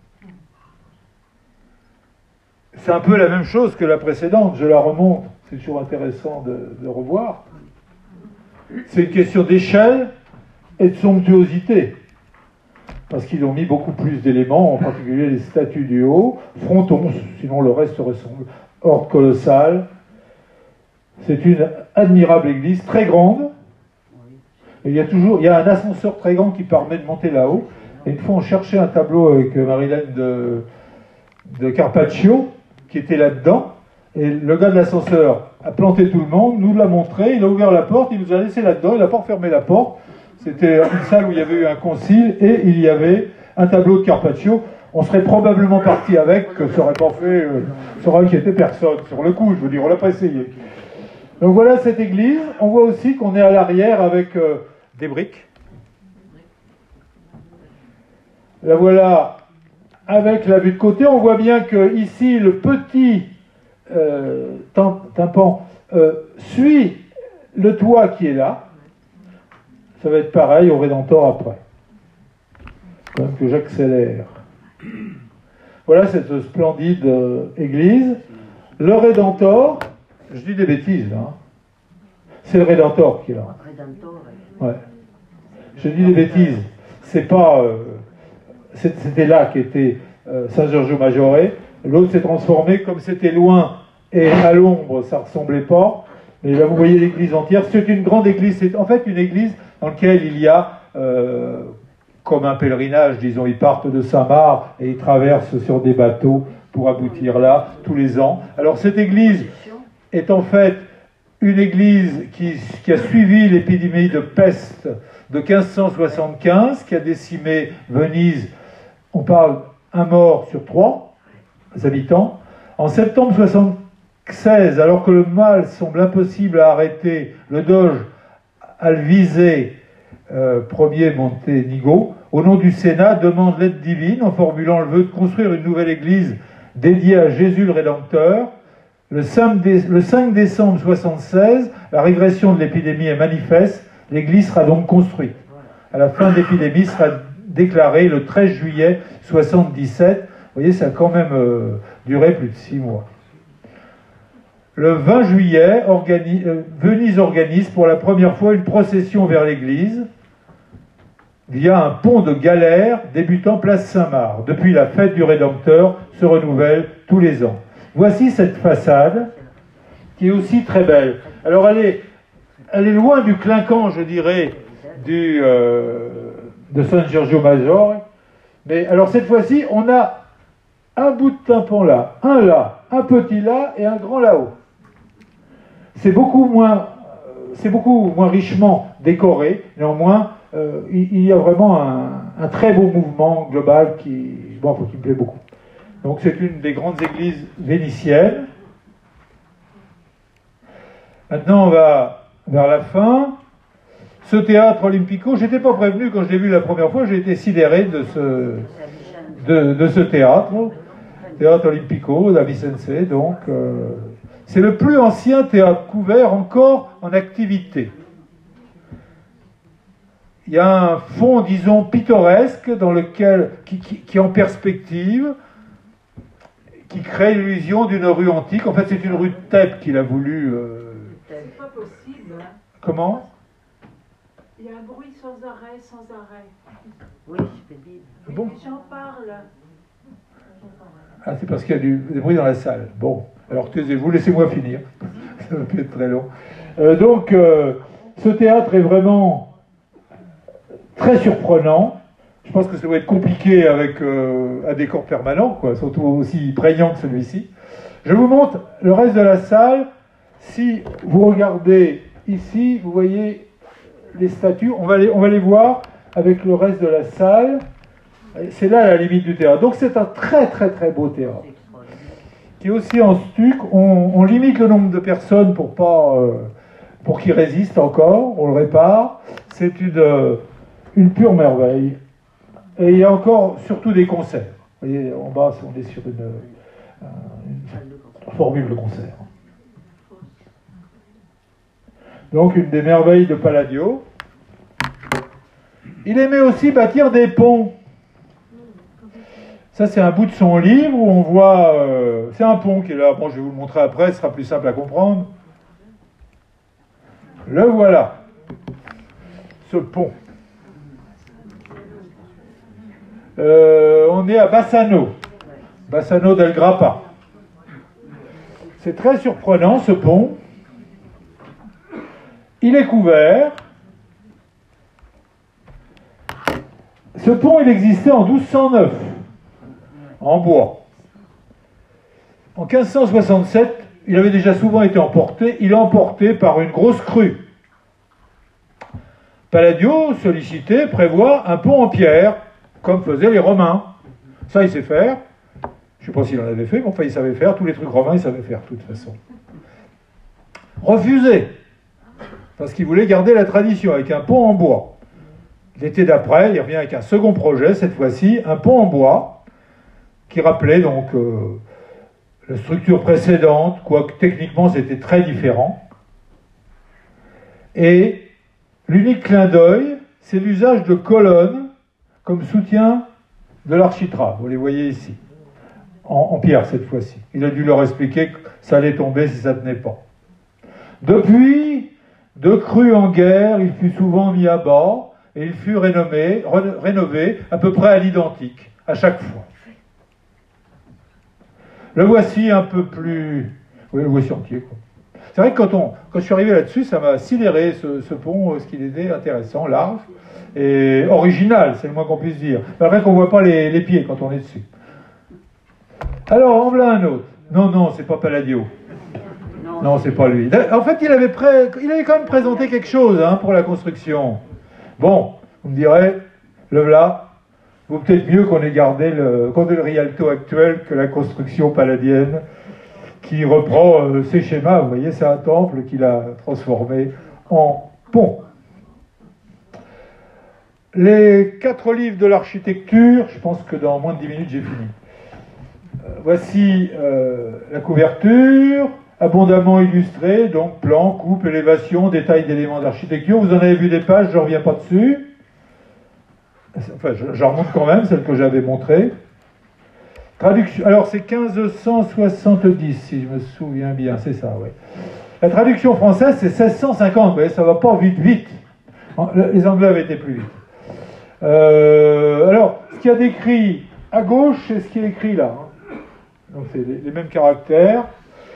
c'est un peu la même chose que la précédente, je la remonte, c'est toujours intéressant de, de revoir. C'est une question d'échelle et de somptuosité, parce qu'ils ont mis beaucoup plus d'éléments, en particulier les statues du haut, frontons, sinon le reste ressemble, horde colossale. C'est une admirable église, très grande. Et il y a toujours, il y a un ascenseur très grand qui permet de monter là-haut. Et une fois, on cherchait un tableau avec Marilène de, de Carpaccio, qui était là-dedans. Et le gars de l'ascenseur a planté tout le monde, nous l'a montré, il a ouvert la porte, il nous a laissé là-dedans, il n'a pas refermé la porte. C'était une salle où il y avait eu un concile et il y avait un tableau de Carpaccio. On serait probablement parti avec, que ça n'aurait pas fait, euh, ça aurait inquiété personne. Sur le coup, je veux dire, on l'a pas essayé. Donc voilà cette église. On voit aussi qu'on est à l'arrière avec euh, des briques. La voilà avec la vue de côté. On voit bien que ici le petit euh, tympan euh, suit le toit qui est là. Ça va être pareil au Rédemptor après. Quand même que j'accélère. Voilà cette splendide euh, église. Le Rédemptor, je dis des bêtises là. Hein. C'est le Rédemptor qui est là. Ouais. Je dis des bêtises. C'est pas. Euh, c'était là qu'était euh, San Giorgio Maggiore. L'autre s'est transformé, comme c'était loin et à l'ombre, ça ressemblait pas. Et là, vous voyez l'église entière. C'est une grande église. C'est en fait une église dans laquelle il y a, euh, comme un pèlerinage, disons, ils partent de Saint-Marc et ils traversent sur des bateaux pour aboutir là tous les ans. Alors cette église est en fait une église qui, qui a suivi l'épidémie de peste de quinze cent soixante-quinze, qui a décimé Venise. On parle un mort sur trois habitants. En septembre soixante-seize, alors que le mal semble impossible à arrêter, le doge Alvise euh, Ier Montenigo, au nom du Sénat, demande l'aide divine en formulant le vœu de construire une nouvelle église dédiée à Jésus le Rédempteur. Le cinq décembre soixante-seize, la régression de l'épidémie est manifeste, l'église sera donc construite. À la fin de l'épidémie sera déclarée le treize juillet soixante-dix-sept. Vous voyez, ça a quand même euh, duré plus de six mois. Le vingt juillet, organi euh, Venise organise pour la première fois une procession vers l'église via un pont de galère débutant place Saint-Marc. Depuis, la fête du Rédempteur se renouvelle tous les ans. Voici cette façade qui est aussi très belle. Alors elle est, elle est loin du clinquant, je dirais, du, euh, de San Giorgio Maggiore. Mais alors cette fois-ci, on a un bout de tympan là, un là, un petit là et un grand là-haut. C'est beaucoup moins, c'est beaucoup moins richement décoré. Néanmoins, euh, il, il y a vraiment un, un très beau mouvement global qui, bon, qui me plaît beaucoup. Donc c'est une des grandes églises vénitiennes. Maintenant on va vers la fin. Ce théâtre Olimpico, j'étais pas prévenu quand je l'ai vu la première fois, j'ai été sidéré de ce, de, de ce théâtre, théâtre Olimpico d'Avicense, donc euh, c'est le plus ancien théâtre couvert encore en activité. Il y a un fond, disons, pittoresque dans lequel, qui, qui, qui est en perspective, qui crée l'illusion d'une rue antique. En fait, c'est une rue de Thèbes qu'il a voulu. Euh... C'est pas possible. Hein. Comment? Il y a un bruit sans arrêt, sans arrêt. Oui, je peux dire. Oui, Bon. les gens parlent. Ah, c'est parce qu'il y a du, des bruits dans la salle. Bon, alors taisez-vous, laissez-moi finir. Ça va plus être très long. Euh, donc, euh, ce théâtre est vraiment très surprenant. Je pense que ça doit être compliqué avec euh, un décor permanent, quoi, surtout aussi prégnant que celui-ci. Je vous montre le reste de la salle. Si vous regardez ici, vous voyez les statues. On va les, on va les voir avec le reste de la salle. C'est là la limite du théâtre. Donc c'est un très très très beau théâtre. Qui est aussi en stuc. On, on limite le nombre de personnes pour pas, euh, pour qu'il résiste encore. On le répare. C'est une, euh, une pure merveille. Et il y a encore surtout des concerts. Vous voyez, en bas, on est sur une, euh, une formule de concert. Donc une des merveilles de Palladio. Il aimait aussi bâtir des ponts. Ça, c'est un bout de son livre où on voit... Euh, c'est un pont qui est là. Bon, je vais vous le montrer après, ce sera plus simple à comprendre. Le voilà. Ce pont. Euh, on est à Bassano. Bassano del Grappa. C'est très surprenant, ce pont. Il est couvert. Ce pont, il existait en douze cent neuf, en bois. En quinze cent soixante-sept, il avait déjà souvent été emporté. Il est emporté par une grosse crue. Palladio, sollicité, prévoit un pont en pierre, comme faisaient les Romains. Ça, il sait faire. Je ne sais pas s'il en avait fait, mais enfin, il savait faire. Tous les trucs romains, il savait faire, de toute façon. Refusé. Parce qu'il voulait garder la tradition avec un pont en bois. L'été d'après, il revient avec un second projet, cette fois-ci, un pont en bois, qui rappelait donc euh, la structure précédente, quoique techniquement c'était très différent. Et l'unique clin d'œil, c'est l'usage de colonnes comme soutien de l'architrave. Vous les voyez ici, en, en pierre cette fois-ci. Il a dû leur expliquer que ça allait tomber si ça ne tenait pas. Depuis, de crue en guerre, il fut souvent mis à bas, et il fut rénové, rénové à peu près à l'identique, à chaque fois. Le voici un peu plus... Oui, le voici entier, quoi. C'est vrai que quand, on, quand je suis arrivé là-dessus, ça m'a sidéré, ce, ce pont, ce qu'il était intéressant, large, et original, c'est le moins qu'on puisse dire. C'est vrai qu'on ne voit pas les, les pieds quand on est dessus. Alors, en voilà un autre. Non, non, c'est pas Palladio. Non, c'est pas lui. En fait, il avait, pré... il avait quand même présenté quelque chose hein, pour la construction. Bon, vous me direz, le voilà, vaut peut-être mieux qu'on ait gardé le, qu'on ait le Rialto actuel que la construction palladienne qui reprend euh, ses schémas. Vous voyez, c'est un temple qu'il a transformé en pont. Les quatre livres de l'architecture, je pense que dans moins de dix minutes, j'ai fini. Euh, voici euh, la couverture, abondamment illustrée, donc plan, coupe, élévation, détails d'éléments d'architecture. Vous en avez vu des pages, je ne reviens pas dessus. Enfin, j'en remonte quand même, celle que j'avais montrée. Traduction. Alors, c'est quinze cent soixante-dix, si je me souviens bien, c'est ça, oui. La traduction française, c'est seize cent cinquante, vous voyez, ça ne va pas vite, vite. Les Anglais avaient été plus vite. Euh, alors, ce qu'il y a décrit à gauche, c'est ce qui est écrit là. Donc, c'est les, les mêmes caractères.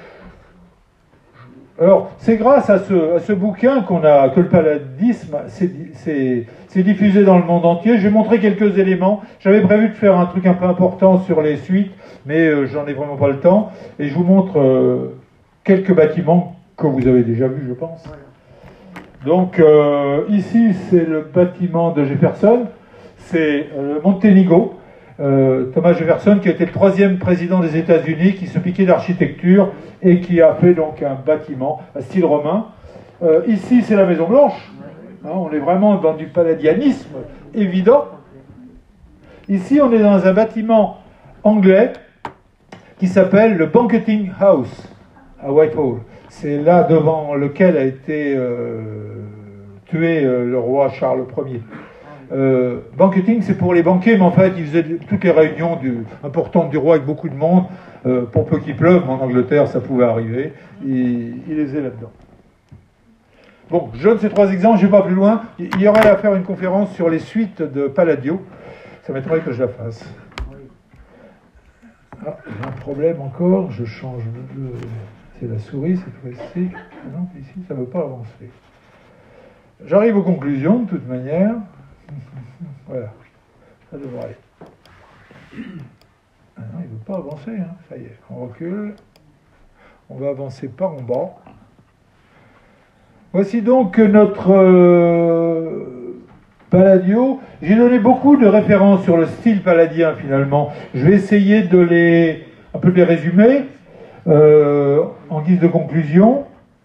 Alors, c'est grâce à ce, à ce bouquin qu'on a, que le palladisme s'est diffusé dans le monde entier. Je vais montrer quelques éléments. J'avais prévu de faire un truc un peu important sur les suites, mais euh, j'en ai vraiment pas le temps. Et je vous montre euh, quelques bâtiments que vous avez déjà vus, je pense. Donc euh, ici, c'est le bâtiment de Jefferson, c'est euh, le Montenigo. Euh, Thomas Jefferson, qui a été le troisième président des États-Unis, qui se piquait d'architecture et qui a fait donc un bâtiment à style romain. Euh, ici, c'est la Maison Blanche. Hein, on est vraiment dans du palladianisme évident. Ici, on est dans un bâtiment anglais qui s'appelle le Banqueting House à Whitehall. C'est là devant lequel a été euh, tué euh, le roi Charles Ier. Euh, banqueting, c'est pour les banquets, mais en fait, ils faisaient toutes les réunions du, importantes du roi avec beaucoup de monde, euh, pour peu qu'il pleuve, mais en Angleterre, ça pouvait arriver. Il, il les faisait là-dedans. Bon, je donne ces trois exemples, je ne vais pas plus loin. Il y aurait à faire une conférence sur les suites de Palladio. Ça m'étonnerait que je la fasse. Ah, j'ai un problème encore, je change de... C'est la souris cette fois-ci. Non, ici, ça ne veut pas avancer. J'arrive aux conclusions, de toute manière. Voilà, ça devrait aller. Ah non, il ne veut pas avancer, hein. Ça y est, on recule. On va avancer par en bas. Voici donc notre euh, Palladio. J'ai donné beaucoup de références sur le style palladien, finalement. Je vais essayer de les, un peu de les résumer euh, en guise de conclusion.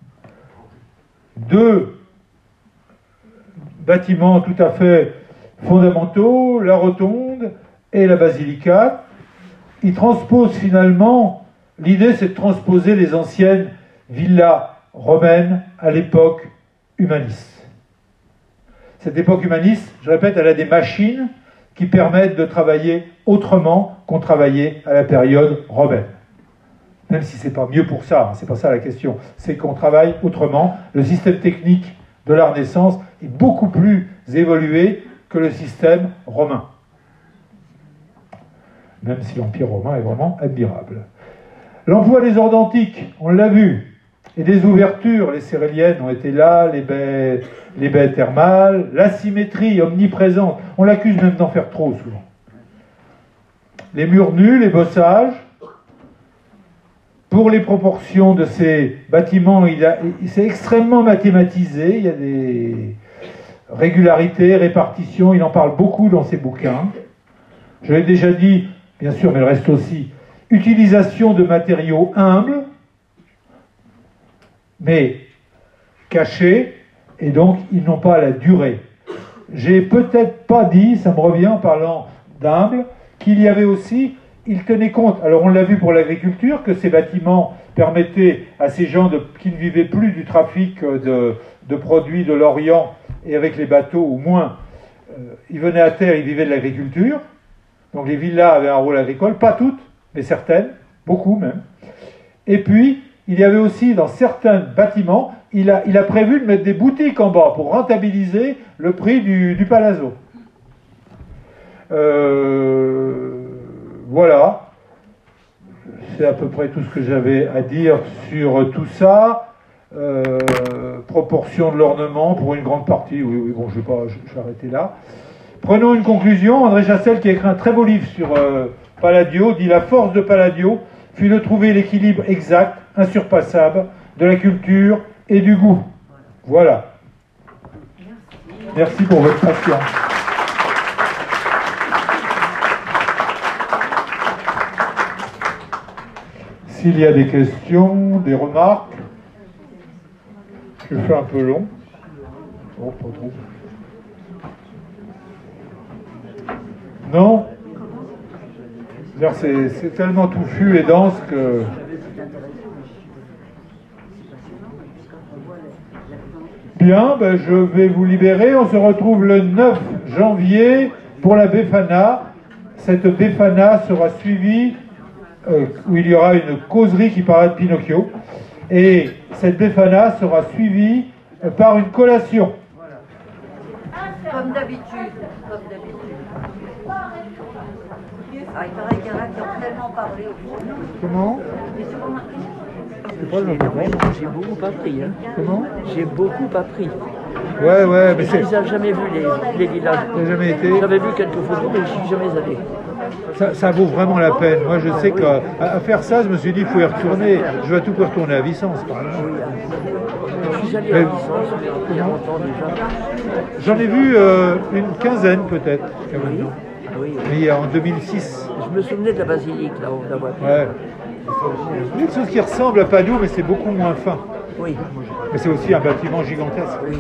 Deux bâtiments tout à fait fondamentaux, la rotonde et la basilicate. Ils transposent finalement, l'idée c'est de transposer les anciennes villas romaines à l'époque humaniste. Cette époque humaniste, je répète, elle a des machines qui permettent de travailler autrement qu'on travaillait à la période romaine. Même si c'est pas mieux pour ça, c'est pas ça la question, c'est qu'on travaille autrement. Le système technique de la Renaissance est beaucoup plus évolué que le système romain. Même si l'Empire romain est vraiment admirable. L'emploi des ordantiques, on l'a vu, et des ouvertures, les céréliennes ont été là, les baies, les baies thermales, la symétrie omniprésente, on l'accuse même d'en faire trop souvent. Les murs nus, les bossages. Pour les proportions de ces bâtiments, il a, c'est extrêmement mathématisé, il y a des régularités, répartitions, il en parle beaucoup dans ses bouquins. Je l'ai déjà dit, bien sûr, mais il reste aussi, utilisation de matériaux humbles, mais cachés, et donc ils n'ont pas la durée. J'ai peut-être pas dit, ça me revient en parlant d'humble, qu'il y avait aussi... Il tenait compte, alors on l'a vu pour l'agriculture, que ces bâtiments permettaient à ces gens de, qui ne vivaient plus du trafic de, de produits de l'Orient et avec les bateaux, ou moins, euh, ils venaient à terre, ils vivaient de l'agriculture. Donc les villas avaient un rôle agricole, pas toutes, mais certaines, beaucoup même. Et puis, il y avait aussi dans certains bâtiments, il a, il a prévu de mettre des boutiques en bas pour rentabiliser le prix du, du palazzo. Euh... Voilà, c'est à peu près tout ce que j'avais à dire sur tout ça. Euh, proportion de l'ornement pour une grande partie, oui, oui, bon, je vais pas, je, je vais arrêter là. Prenons une conclusion. André Chassel, qui a écrit un très beau livre sur euh, Palladio, dit « La force de Palladio fut de trouver l'équilibre exact, insurpassable, de la culture et du goût. » Voilà. Merci pour votre patience. S'il y a des questions, des remarques, je fais un peu long. Oh, pas trop. Non ? C'est, c'est tellement touffu et dense que... Bien, ben je vais vous libérer. On se retrouve le neuf janvier pour la Befana. Cette Befana sera suivie... Euh, où il y aura une causerie qui parlera de Pinocchio, et cette Befana sera suivie euh, par une collation. Comme d'habitude, comme d'habitude. Ah, il paraît qu'il y en a qui ont tellement parlé au fond. Comment ? J'ai beaucoup appris. Hein. Comment ? J'ai beaucoup appris. Ouais, ouais, mais c'est... Je n'ai jamais vu les, les villages. J'ai jamais été. J'avais vu quelques photos, mais je ne suis jamais allé. Ça, ça vaut vraiment la peine. Moi, je sais qu'à à faire ça, je me suis dit, il faut y retourner. Je vais tout peu retourner à Vicence, par exemple. Je suis allé à Vicence, mais il y a longtemps déjà. J'en ai vu euh, une quinzaine, peut-être, jusqu'à maintenant. Ah oui, oui. Mais en deux mille six. Je me souvenais de la basilique, là, on la voit plus. Ouais. C'est quelque chose qui ressemble à Padoue, mais c'est beaucoup moins fin. Oui, Mais c'est aussi un bâtiment gigantesque. oui.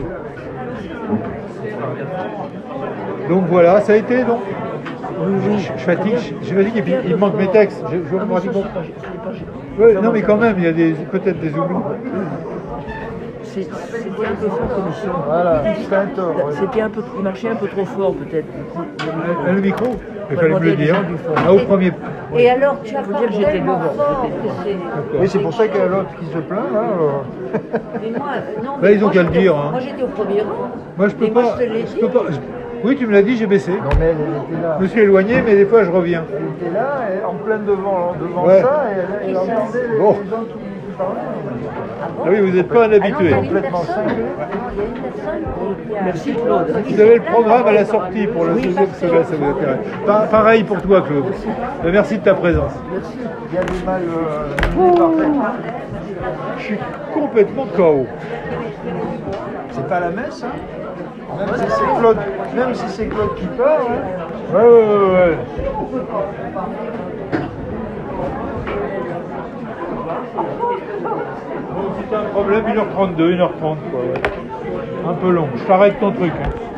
Donc voilà, ça a été donc. Oui, oui. Je, je fatigue, je, je fatigue et puis il me manque mes textes. Je, je Ah, me mais dis ça, bon. c'est pas- c'est pas- Ouais, non mais quand même, il y a des peut-être des oublis. C'est- C'était un peu fort comme son. Voilà, c'est un tort. ouais. C'était un peu, il marchait un peu trop fort peut-être. Euh, Le micro, il fallait me le demander les dire. gens du fond. Ah, au premier. Et alors, tu as Faut pas dire que j'étais tellement devant. fort que c'est... Oui, c'est pour ça qu'il y a l'autre qui se plaint, là. alors. Mais moi, euh, non, Bah, mais ils ont moi, qu'à le j'étais- dire, hein. Moi, j'étais au premier rang. Moi je peux Et moi, pas. je te l'ai je dit. peux pas. je- Oui, tu me l'as dit, j'ai baissé. Non, mais elle, elle était là. Je me suis éloigné, mais des fois je reviens. Elle était là, et en plein devant, devant Ouais. ça, et elle, elle entendait les, Bon. les gens qui, qui parlaient. Ah oui, vous n'êtes pas un Ah non, habitué. il y a une Complètement personne, cinglé. non, il y a une personne qui, qui a... Merci Claude. Vous avez le programme à la sortie pour le deuxième semestre, ça vous intéresse. Pa- Pareil pour toi, Claude. Euh, Merci de ta présence. Merci. Il y a des mal euh, parfaitement. Je suis complètement K O. C'est pas la messe, hein. Même si c'est Claude, même si c'est Claude qui part, hein. Ouais, ouais, ouais, ouais. Bon, si t'as un problème, une heure trente-deux, une heure trente, quoi. Ouais. Un peu long. Je t'arrête ton truc. Hein.